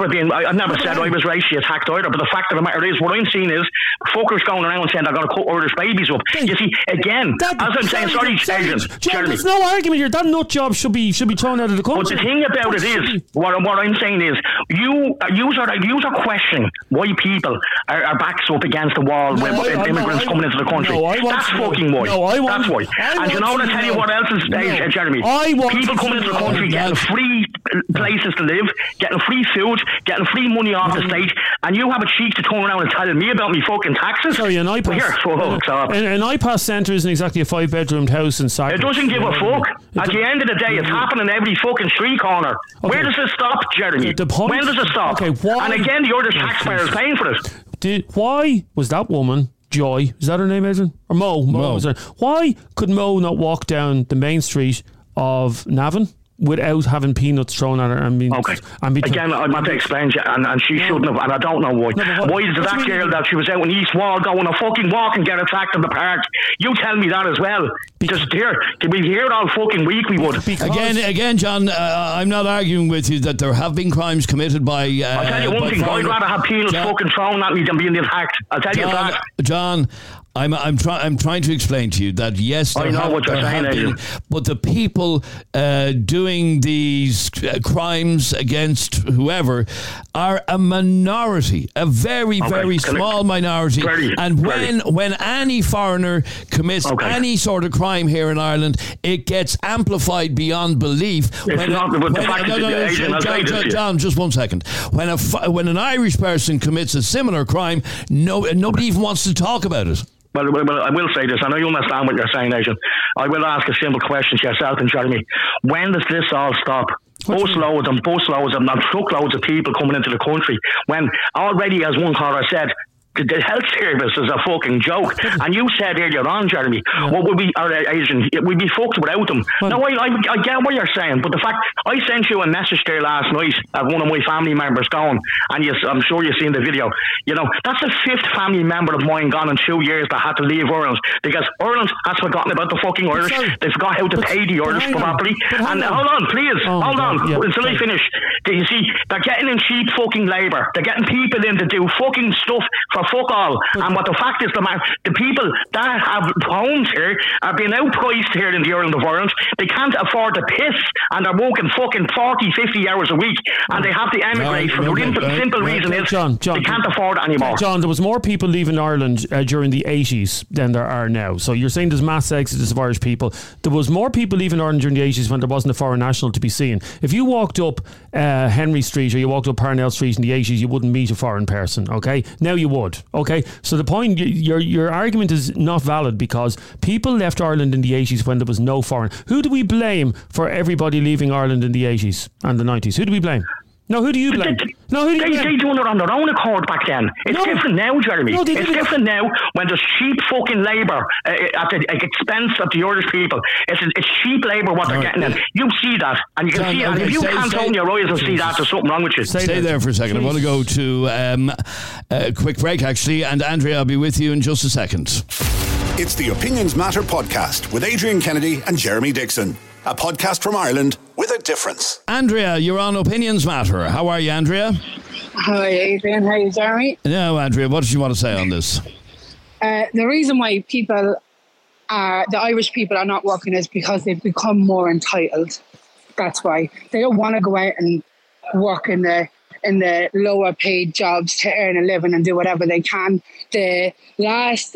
have been, I, I've never said I was racially attacked either, but the fact of the matter is, what I'm seeing is fuckers going around saying they're going to cut Irish babies up. You see, again, that, as I'm saying, sorry, Adrian, Jeremy. There's no argument here. That nut job should be should be thrown out of the country. But the thing about it is, what, what I'm saying is, you you are, you are questioning why people are, are backs up against the wall no, when I, immigrants no, coming into the country. No, That's fucking why. No, I want, That's why. I and you know what I tell you what else is, no, uh, Jeremy? I want people coming into the country getting free places to live, getting free food, getting free money off the state, and you have a cheek to turn around and tell me about me fucking taxes. Sorry, an iPass. Here, fuck an, an iPass centre isn't exactly a five-bedroomed house in Cyprus. It doesn't give a fuck. At the end of the day, it's happening every fucking street corner. Okay. Where does it stop, Jeremy? The, the point, when does it stop? Okay, why, and again, the Irish taxpayers paying for it. Did, why was that woman, Joy, is that her name, Adrian? Or Mo? Mo. Mo. Was her, why could Mo not walk down the main street of Navan without having peanuts thrown at her? I mean, okay. And be Again, I'm not to explain to you, and, and she no. shouldn't have, and I don't know why. No, why did that girl that she was out in East Wall go on a fucking walk and get attacked in the park? You tell me that as well. Because Just here, can we hear it all fucking week? We would. Again, again, John, uh, I'm not arguing with you that there have been crimes committed by. Uh, I'll tell you one thing, I'd rather have peanuts John, fucking thrown at me than being attacked. I'll tell John, you that. John, I'm I'm trying I'm trying to explain to you that yes, I know have, what you're saying, been, but the people uh, doing these crimes against whoever are a minority, a very okay. very Can small it, minority. Very, and when very. when any foreigner commits okay. any sort of crime here in Ireland, it gets amplified beyond belief. It's when, not when, the fact no, no, no, John, John, John, John, just one second. When a when an Irish person commits a similar crime, no nobody even wants to talk about it. Well, well, well, I will say this. I know you understand what you're saying, Adrian. I will ask a simple question to yourself and Jeremy. When does this all stop? Busloads and busloads and truckloads of people coming into the country. When already, as one caller said, the health service is a fucking joke. And you said earlier on, Jeremy, yeah. what would we, or Asian, we'd be fucked without them. Well, no, I, I, I get what you're saying, but the fact, I sent you a message there last night of one of my family members gone, and yes, I'm sure you've seen the video. You know, that's the fifth family member of mine gone in two years that had to leave Ireland, because Ireland has forgotten about the fucking Irish. Sorry, they forgot how to pay the Irish properly. And hold on, please, oh, hold on, yeah, until I finish. You see, they're getting in cheap fucking labour. They're getting people in to do fucking stuff for fuck all. And what the fact is, the man, the people that have homes here are being outpriced here in the island of Ireland. They can't afford to piss, and they're working fucking forty, fifty hours a week, and they have to emigrate. No, for the simple, simple reason is John, John, they can't afford it anymore. John, there was more people leaving Ireland uh, during the eighties than there are now. So you're saying there's mass exodus of Irish people. There was more people leaving Ireland during the eighties when there wasn't a foreign national to be seen. If you walked up uh, Henry Street or you walked up Parnell Street in the eighties, you wouldn't meet a foreign person. Okay, now you would. Okay, so the point, your your argument is not valid, because people left Ireland in the eighties when there was no foreign. Who do we blame for everybody leaving Ireland in the eighties and the nineties? Who do we blame? No, who do you blame? They, no, who do they, you blame? They done it on their own accord back then. It's no. different now, Jeremy. No, it's different now when there's cheap fucking labour uh, at the expense of the Irish people. It's, it's cheap labour what they're getting in. You see that, and you can John, see okay, that. If you stay, can't stay, open your eyes and see that, there's something wrong with you. Stay, stay there for a second. I want to go to um, a quick break, actually, and Andrea, I'll be with you in just a second. It's the Opinions Matter podcast with Adrian Kennedy and Jeremy Dixon. A podcast from Ireland with a difference. Andrea, you're on Opinions Matter. How are you, Andrea? Hi, Adrian. How are you, Jeremy? No, Andrea, what did you want to say on this? Uh, the reason why people are, the Irish people are not working is because they've become more entitled. That's why. They don't want to go out and work in the in the lower paid jobs to earn a living and do whatever they can. The last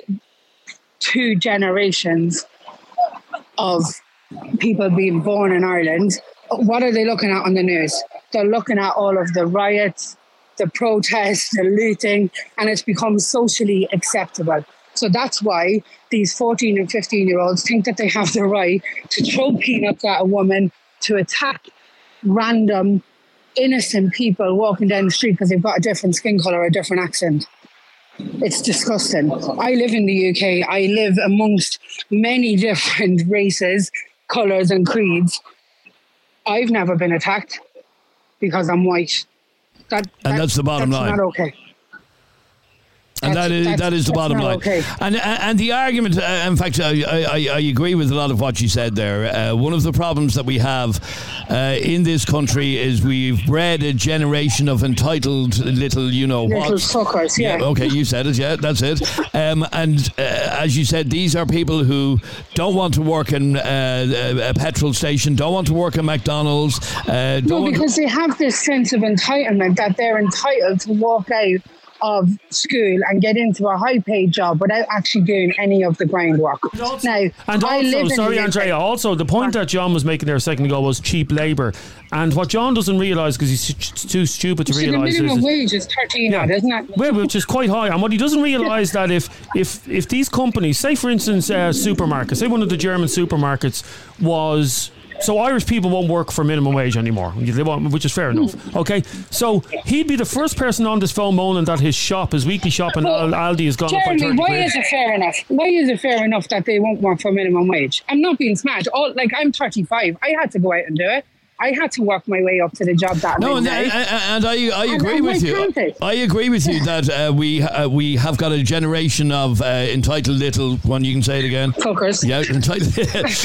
two generations of people being born in Ireland, what are they looking at on the news? They're looking at all of the riots, the protests, the looting, and it's become socially acceptable. So that's why these fourteen and fifteen year olds think that they have the right to throw peanuts at a woman, to attack random innocent people walking down the street because they've got a different skin colour or a different accent. It's disgusting. I live in the U K. I live amongst many different races, colours and creeds. I've never been attacked because I'm white. That, and that, that's the bottom that's line. Not okay. And that is that is the bottom line. Okay. And and the argument, uh, in fact, I, I I agree with a lot of what you said there. Uh, one of the problems that we have uh, in this country is we've bred a generation of entitled little, you know, Little what? suckers, yeah. Okay, you said it. Yeah, that's it. Um, and uh, as you said, these are people who don't want to work in uh, a petrol station, don't want to work in McDonald's. Uh, don't No, want because to- they have this sense of entitlement that they're entitled to walk out of school and get into a high-paid job without actually doing any of the groundwork. Now, And I live also, in sorry, the- Andrea, also the point that John was making there a second ago was cheap labour. And what John doesn't realise, because he's t- too stupid to See, the realise, minimum is wage is thirteen, odd, isn't it? well, which is quite high. And what he doesn't realise that if if if these companies, say for instance, uh, supermarkets, say one of the German supermarkets was. So Irish people won't work for minimum wage anymore, they won't, which is fair enough. Okay, so he'd be the first person on this phone moaning that his shop, his weekly shop in Al- Aldi has gone up by Jeremy, thirty why quid. is it fair enough? Why is it fair enough that they won't work for minimum wage? I'm not being smart. All, like, I'm thirty-five. I had to go out and do it. I had to work my way up to the job that No, I'm and, in and, now. and I, I And- agree and with why you. can't they? I agree with you that uh, we uh, we have got a generation of uh, entitled little. One, you can say it again. Fuckers. Yeah, entitled.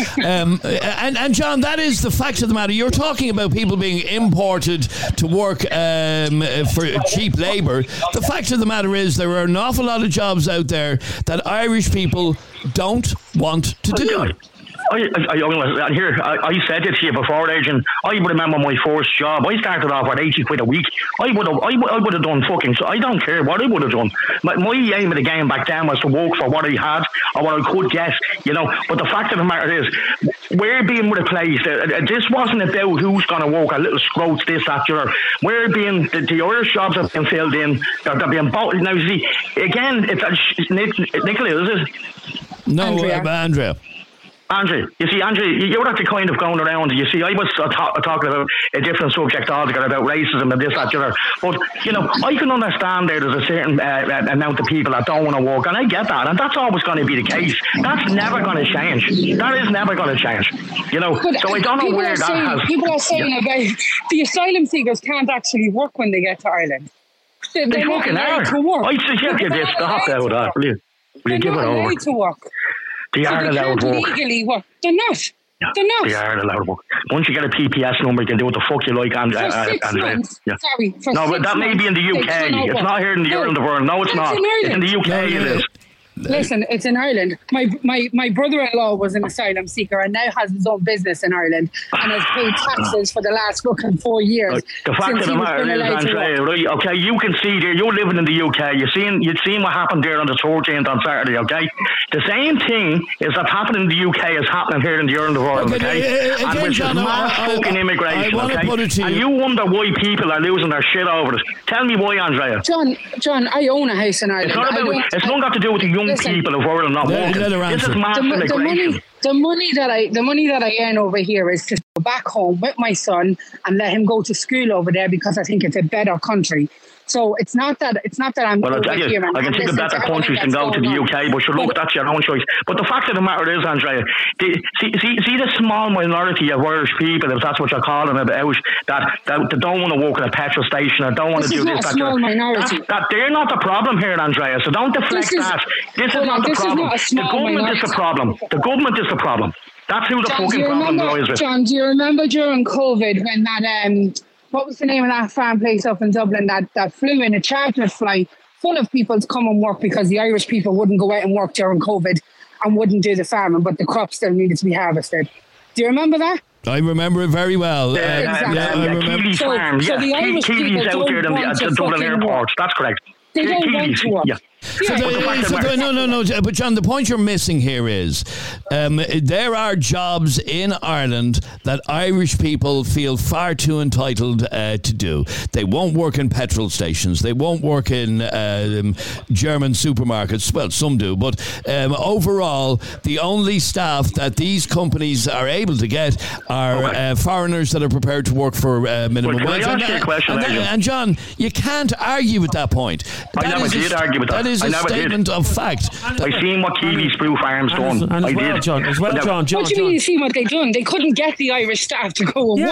um, and and John, that is the fact of the matter. You're talking about people being imported to work um, for cheap labour. The fact of the matter is there are an awful lot of jobs out there that Irish people don't want to do. I, I, I, I, here, I, I said it to you before, Adrian. I remember my first job. I started off at eighty quid a week. I would have, I, would- I would have done fucking. So I don't care what I would have done. My, my aim of the game back then was to work for what I had or what I could get, you know. But the fact of the matter is, we're being replaced. Uh, uh, this wasn't about who's going to work a little scroats, this, that, the other. We're being the, the Irish jobs have been filled in. They're, they're being bought. Now, see, again, it's a, Nick, Nicola, is it? No, Andrea. Uh, Andrea. Andrew, you see, Andrew, you're actually kind of going around. You see, I was uh, ta- talking about a different subject altogether, about racism and this, that, the other. But, you know, I can understand there there's a certain uh, amount of people that don't want to work, and I get that, and that's always going to be the case. That's never going to change. That is never going to change. You know, But so I don't know people where are that saying, has... People are saying Yeah. about the asylum seekers can't actually work when they get to Ireland. They, They they're not fucking allowed are. to work. I suggest you They're this. not Stop allowed out to that, work. will you? Will you They're give it not over? allowed to work. They So are they allowed can't to work. legally work. They're not. Yeah, They're not. They are allowed to work. Once you get a P P S number, you can do what the fuck you like, and For uh, six and, uh, months. yeah. Sorry, for No, but six that may be in the months, U K. they cannot It's work. not here in the No, Ireland of Ireland. No, it's that's not. in It's in the U K. No, It is. Listen, it's in Ireland. My my my brother-in-law was an asylum seeker and now has his own business in Ireland and has paid taxes for the last fucking four years. Like, the fact since of the he was matter been is, allowed to Andrea, work. right, okay, you can see there, you're living in the U K, you've seen, you've seen what happened there on the thirteenth on Saturday, okay? The same thing is that's happening in the U K is happening here in the Ireland of Ireland, Okay, okay? uh, uh, and again, which John, is I- mass I- fucking I- immigration, I wanna okay? put it to and you. you wonder why people are losing their shit over it. Tell me why, Andrea. John, John, I own a house in Ireland. It's not I about, don't- it's not got to do with the young Listen, people of Ireland not Let- working. let her This is answer. mass the, mo- the immigration. money the money that I the money that I earn over here is to go back home with my son and let him go to school over there because I think it's a better country. So it's not that it's not that I'm Well, I over tell you, here and I can and think of listen better to everything countries than that's go to the going U on. K, but sure, look, But- that's your own choice. But the fact of the matter is, Andrea, the, see, see, see the small minority of Irish people, if that's what you're calling it, about, that, that, that don't want to work at a petrol station or don't want This to is do not this, a that, small that, minority. that, that they're not the problem here, Andrea, so don't deflect This is- that. This is hold not on, the this is problem. not a The small government is the minority. problem. The government is the problem. That's who the John, do fucking you problem remember, lies with. John, do you remember during COVID when that um what was the name of that farm place up in Dublin that, that flew in a charter flight full of people to come and work because the Irish people wouldn't go out and work during COVID and wouldn't do the farming, but the crops still needed to be harvested. Do you remember that? I remember it very well. Uh, Exactly. yeah, I Yeah, remember. Keeley So- Farm, so yeah. the Irish Keeley's people out don't there in the, want at to the Dublin fucking airport. work. That's correct. They don't Keeley's, want to work. yeah. So Yeah. the- But the fact of the so the- matter- no, no, no. But John, the point you're missing here is um, there are jobs in Ireland that Irish people feel far too entitled uh, to do. They won't work in petrol stations. They won't work in uh, um, German supermarkets. Well, some do, but um, overall, the only staff that these companies are able to get are Okay. uh, foreigners that are prepared to work for uh, minimum Well, can I wage. ask And, you a question, and, Adrian? and John, you can't argue with that point. I That never is a did st- argue with that. That is I a never did. statement of fact. I seen what Keeley Sprue Farm's And as, done. and as I well, did. John, as well, But now- John, John, What do you John. mean you see what they done? They couldn't get the Irish staff to go and Yeah. work.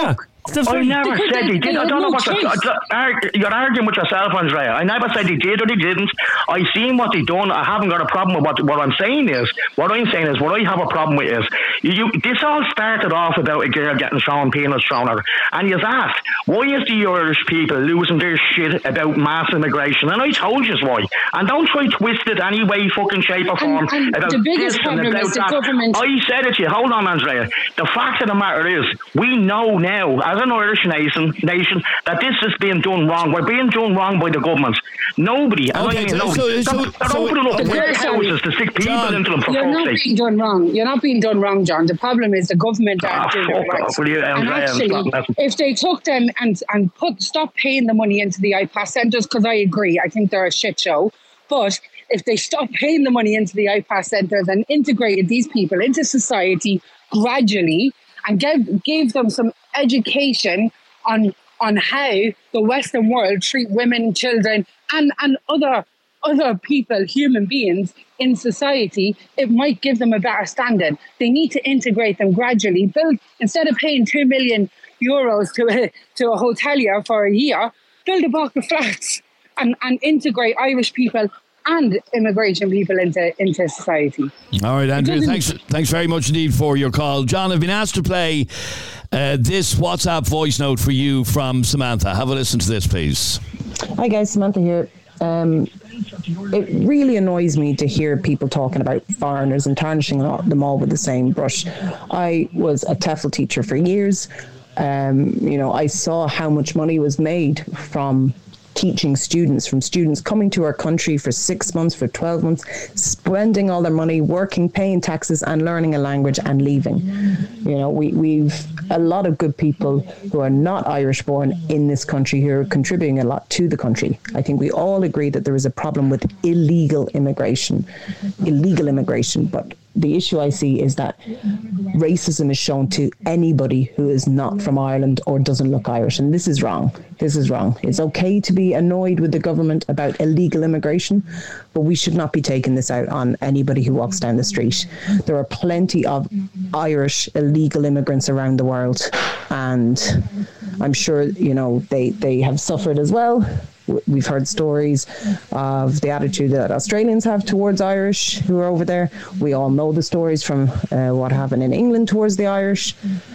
I never said he did. I don't know what the, you're arguing with yourself, Andrea. I never said he did or he didn't. I seen what he done. I haven't got a problem with what what I'm saying is. What I'm saying is, what I have a problem with is, you. This all started off about a girl getting shown penis thrown at her, and you've asked, why is the Irish people losing their shit about mass immigration? And I told you why. And don't try to twist it any way, fucking shape or form and, and about the biggest this problem and about is the that. government. I said it to you. Hold on, Andrea. The fact of the matter is, we know now, as an Irish nation, nation, that this is being done wrong. We're being done wrong by the government. Nobody, okay, I mean, so, nobody. so, they're, they're so, opening up okay. warehouses to stick people John, into them for You're fuck's not sake. being done wrong. You're not being done wrong, John. The problem is the government aren't Ah, doing it fuck right. off, will you, And Andrea, actually, stop messing. if they took them and and put stop paying the money into the I PASS centres, because I agree, I think they're a shit show. But if they stop paying the money into the I PASS centres and integrated these people into society gradually and gave gave them some education on on how the Western world treat women, children, and and other other people, human beings in society, it might give them a better standard. They need to integrate them gradually. Build, instead of paying two million euros to a, to a hotelier for a year, build a block of flats and, and integrate Irish people and immigration people into, into society. All right, Andrea, thanks thanks very much indeed for your call. John, I've been asked to play uh, this WhatsApp voice note for you from Samantha. Have a listen to this, please. Hi guys, Samantha here. Um, it really annoys me to hear people talking about foreigners and tarnishing them all with the same brush. I was a TEFL teacher for years. Um, you know, I saw how much money was made from teaching students, from students coming to our country for six months, for twelve months, spending all their money, working, paying taxes and learning a language and leaving. You know, we, we've a lot of good people who are not Irish born in this country who are contributing a lot to the country. I think we all agree that there is a problem with illegal immigration, illegal immigration, but the issue I see is that racism is shown to anybody who is not from Ireland or doesn't look Irish. And this is wrong. This is wrong. It's okay to be annoyed with the government about illegal immigration, but we should not be taking this out on anybody who walks down the street. There are plenty of Irish illegal immigrants around the world. And I'm sure, you know, they, they have suffered as well. We've heard stories of the attitude that Australians have towards Irish who are over there. We all know the stories from uh, what happened in England towards the Irish.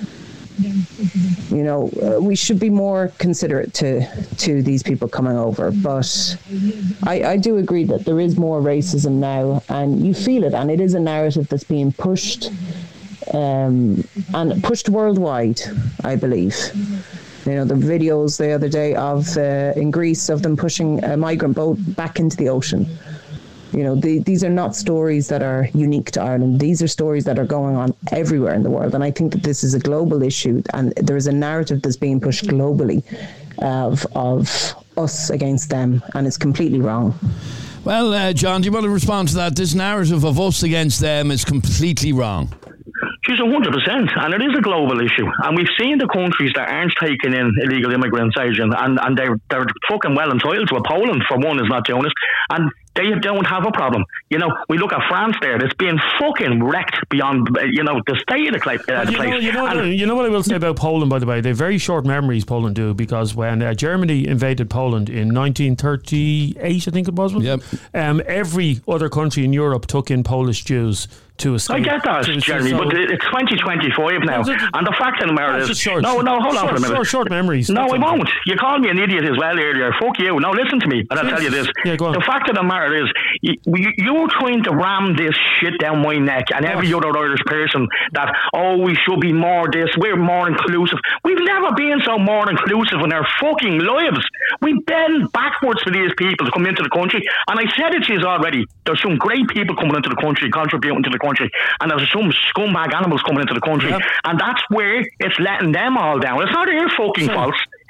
You know, uh, we should be more considerate to to these people coming over. But I, I do agree that there is more racism now, and you feel it, and it is a narrative that's being pushed um, and pushed worldwide, I believe. You know, the videos the other day of uh, in Greece of them pushing a migrant boat back into the ocean. You know, the, these are not stories that are unique to Ireland. These are stories that are going on everywhere in the world. And I think that this is a global issue, and there is a narrative that's being pushed globally of, of us against them, and it's completely wrong. Well, uh, John, do you want to respond to that? This narrative of us against them is completely wrong. She's one hundred percent, and it is a global issue. And we've seen the countries that aren't taking in illegal immigrants, Adrian, and, and they're, they're fucking well entitled to it. Poland, for one, is not doing it. And they don't have a problem. You know, we look at France there, that's being fucking wrecked beyond, you know, the state of the, cl- uh, the you place. Know, you, know what, you know what I will say about Poland, by the way? They have very short memories, Poland do, because when uh, Germany invaded Poland in nineteen thirty-eight, I think it was, yep. um, every other country in Europe took in Polish Jews to escape. I get that, to, Jeremy, so, but it's twenty twenty-five now, no, and the fact of the matter is, short, no, no, hold short, on for a minute. Short, short memories. No, I won't. You called me an idiot as well earlier. Fuck you. Now listen to me, and I'll tell you this. Yeah, go on. The fact of the matter is, you, you're trying to ram this shit down my neck and every other Irish person that, oh, we should be more this, we're more inclusive. We've never been so more inclusive in our fucking lives. We bend backwards for these people to come into the country, and I said it to you already. There's some great people coming into the country, contributing to the country, and there's some scumbag animals coming into the country, yep. And that's where it's letting them all down. It's not their fucking so, fault.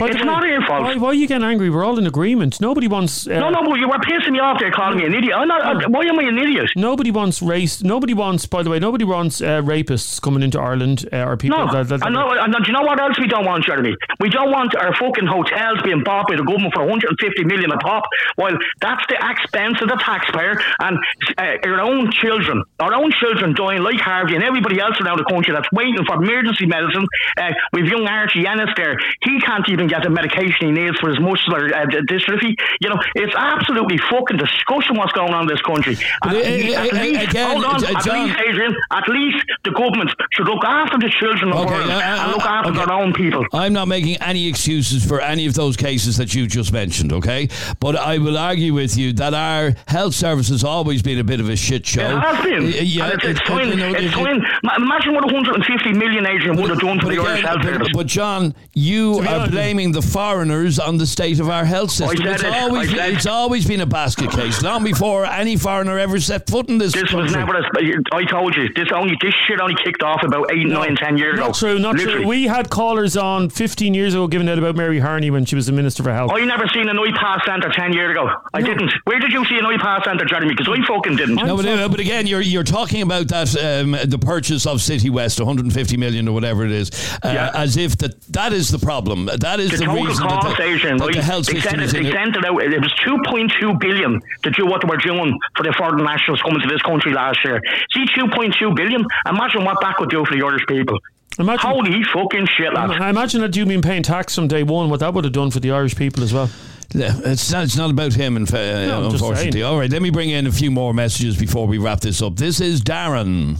By it's way, not your fault. Why, why are you getting angry? We're all in agreement. Nobody wants. Uh, no, no, but you were pissing me off there, calling me an idiot. I'm not. No. Why am I an idiot? Nobody wants race. Nobody wants. By the way, nobody wants uh, rapists coming into Ireland uh, or people. No, that, that, that, and no, and do you know what else we don't want, Jeremy? We don't want our fucking hotels being bought by the government for one hundred fifty million a pop. While that's the expense of the taxpayer, and uh, our own children, our own children dying like Harvey and everybody else around the country that's waiting for emergency medicine. Uh, we've young Archie Ennis there. He can't even get the medication he needs for his muscular uh, dystrophy. You know, it's absolutely fucking disgusting what's going on in this country. At, But, uh, least, uh, at least, again, hold on, uh, at John- least, Adrian, at least the government should look after the children of the Okay, world uh, uh, and look after okay. their own people. I'm not making any excuses for any of those cases that you just mentioned, okay? But I will argue with you that our health service has always been a bit of a shit show. It has been. Uh, yeah, and it's, it's it- time. you know, it's it- time. Ma- Imagine what one hundred fifty million Adrian would have done for But the again, Irish health but, service. but John, you be are honest- blaming the foreigners on the state of our health system. said It's it. always I said- it's always been a basket case, long before any foreigner ever set foot in this, This country. was never. A, I told you. This only. This shit only kicked off about eight, No, nine, ten years ago. Not true, not Literally. true. We had callers on fifteen years ago giving out about Mary Harney when she was the Minister for Health. I never seen an iPass centre ten years ago. I No. didn't. Where did you see an iPass centre, Jeremy? Because I fucking didn't. No, but, uh, but again, you're you're talking about that um, the purchase of City West, one hundred fifty million or whatever it is, uh, Yeah. as if that that is the problem. That is the, the, total reason cost, that the, Adrian, that right? the health they system sent is it, in they it. sent it out. It was two point two billion to do what they were doing for the foreign nationals coming to this country last year. See, two point two billion. Imagine what that could do for the Irish people. Imagine, Holy fucking shit, lads. I imagine that you been paying tax from day one, what that would have done for the Irish people as well. Yeah, It's not, it's not about him, in fa- uh, No, I'm just unfortunately. saying. All right, let me bring in a few more messages before we wrap this up. This is Darren.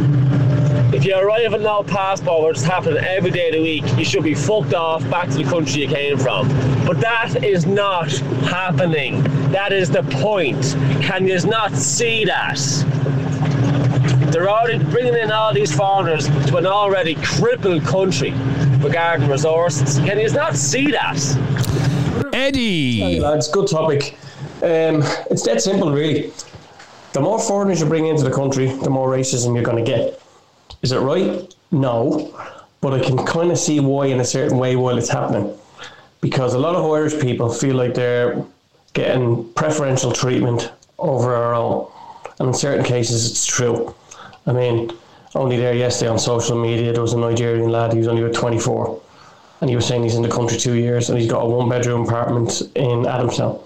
If you arrive with no passport, which is happening every day of the week, you should be fucked off back to the country you came from. But that is not happening. That is the point. Can you not see that? They're already bringing in all these foreigners to an already crippled country regarding resources. Can you not see that? Eddie. Hey lads, good topic. Um, it's dead simple, really. The more foreigners you bring into the country, the more racism you're going to get. Is it right? No. But I can kind of see why in a certain way while it's happening. Because a lot of Irish people feel like they're getting preferential treatment over our own. And in certain cases, it's true. I mean, only there yesterday on social media, there was a Nigerian lad, he was only about twenty-four. And he was saying he's in the country two years and he's got a one-bedroom apartment in Adamstown.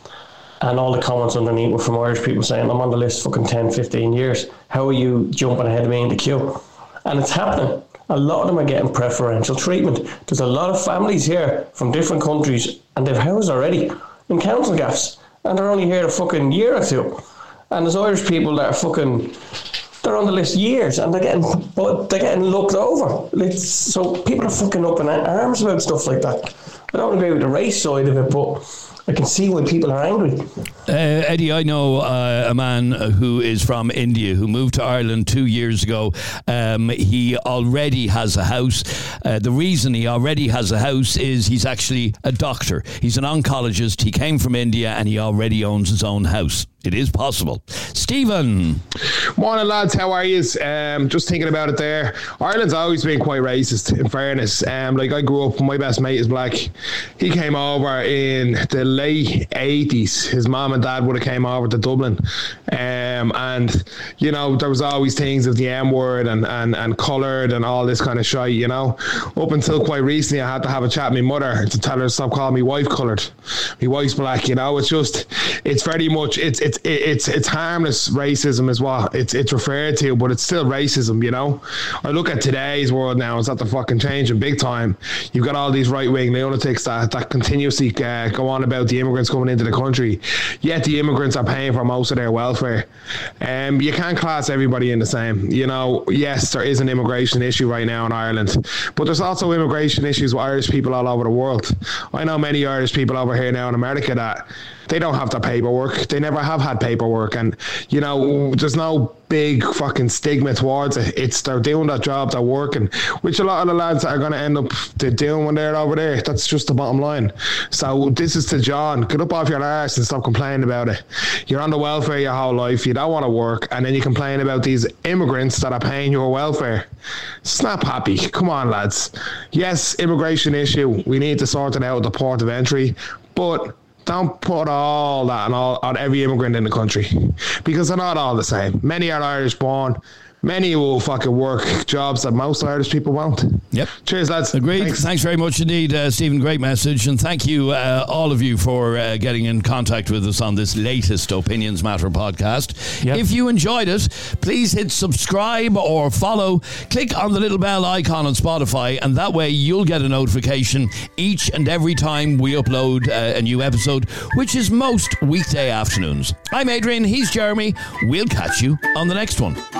And all the comments underneath were from Irish people saying, I'm on the list fucking ten, fifteen years. How are you jumping ahead of me in the queue? And it's happening. A lot of them are getting preferential treatment. There's a lot of families here from different countries and they've housed already in council gaffs. And they're only here a fucking year or two. And there's Irish people that are fucking... They're on the list years and they're getting but they're getting looked over. It's, so people are fucking up in arms about stuff like that. I don't agree with the race side of it, but I can see when people are angry. Uh, Eddie, I know uh, a man who is from India who moved to Ireland two years ago. Um, he already has a house. Uh, the reason he already has a house is he's actually a doctor. He's an oncologist. He came from India and he already owns his own house. It is possible. Stephen. Morning, lads. How are you? Um, just thinking about it there. Ireland's always been quite racist, in fairness. Um, like, I grew up, my best mate is black. He came over in the late eighties. His mum and dad would have came over to Dublin. Um, and, you know, there was always things of the M word and, and, and coloured and all this kind of shite, you know. Up until quite recently, I had to have a chat with my mother to tell her to stop calling me wife coloured. My wife's black, you know. It's just, it's very much, it's, it's, it's, it's harmless racism is what it's, it's referred to, but it's still racism, you know. I look at today's world now, it's at the fucking changing big time. You've got all these right-wing lunatics that, that continuously uh, go on about the immigrants coming into the country, yet the immigrants are paying for most of their welfare. Um, you can't class everybody in the same, you know. Yes, there is an immigration issue right now in Ireland, but there's also immigration issues with Irish people all over the world. I know many Irish people over here now in America that they don't have the paperwork. They never have have had paperwork, and you know, there's no big fucking stigma towards it. It's they're doing that job, they're working, which a lot of the lads are going to end up doing when they're over there. That's just the bottom line. So this is to John: get up off your arse and stop complaining about it. You're on the welfare your whole life, you don't want to work, and then you complain about these immigrants that are paying your welfare. Snap happy. Come on, lads. Yes, immigration issue, we need to sort it out at the port of entry, but don't put all that on, all, on every immigrant in the country, because they're not all the same. Many are Irish born. Many will fucking work jobs that most Irish people won't. Yep. Cheers, lads. Agreed. Thanks, Thanks very much indeed, uh, Stephen. Great message. And thank you, uh, all of you, for uh, getting in contact with us on this latest Opinions Matter podcast. Yep. If you enjoyed it, please hit subscribe or follow. Click on the little bell icon on Spotify, and that way you'll get a notification each and every time we upload uh, a new episode, which is most weekday afternoons. I'm Adrian. He's Jeremy. We'll catch you on the next one.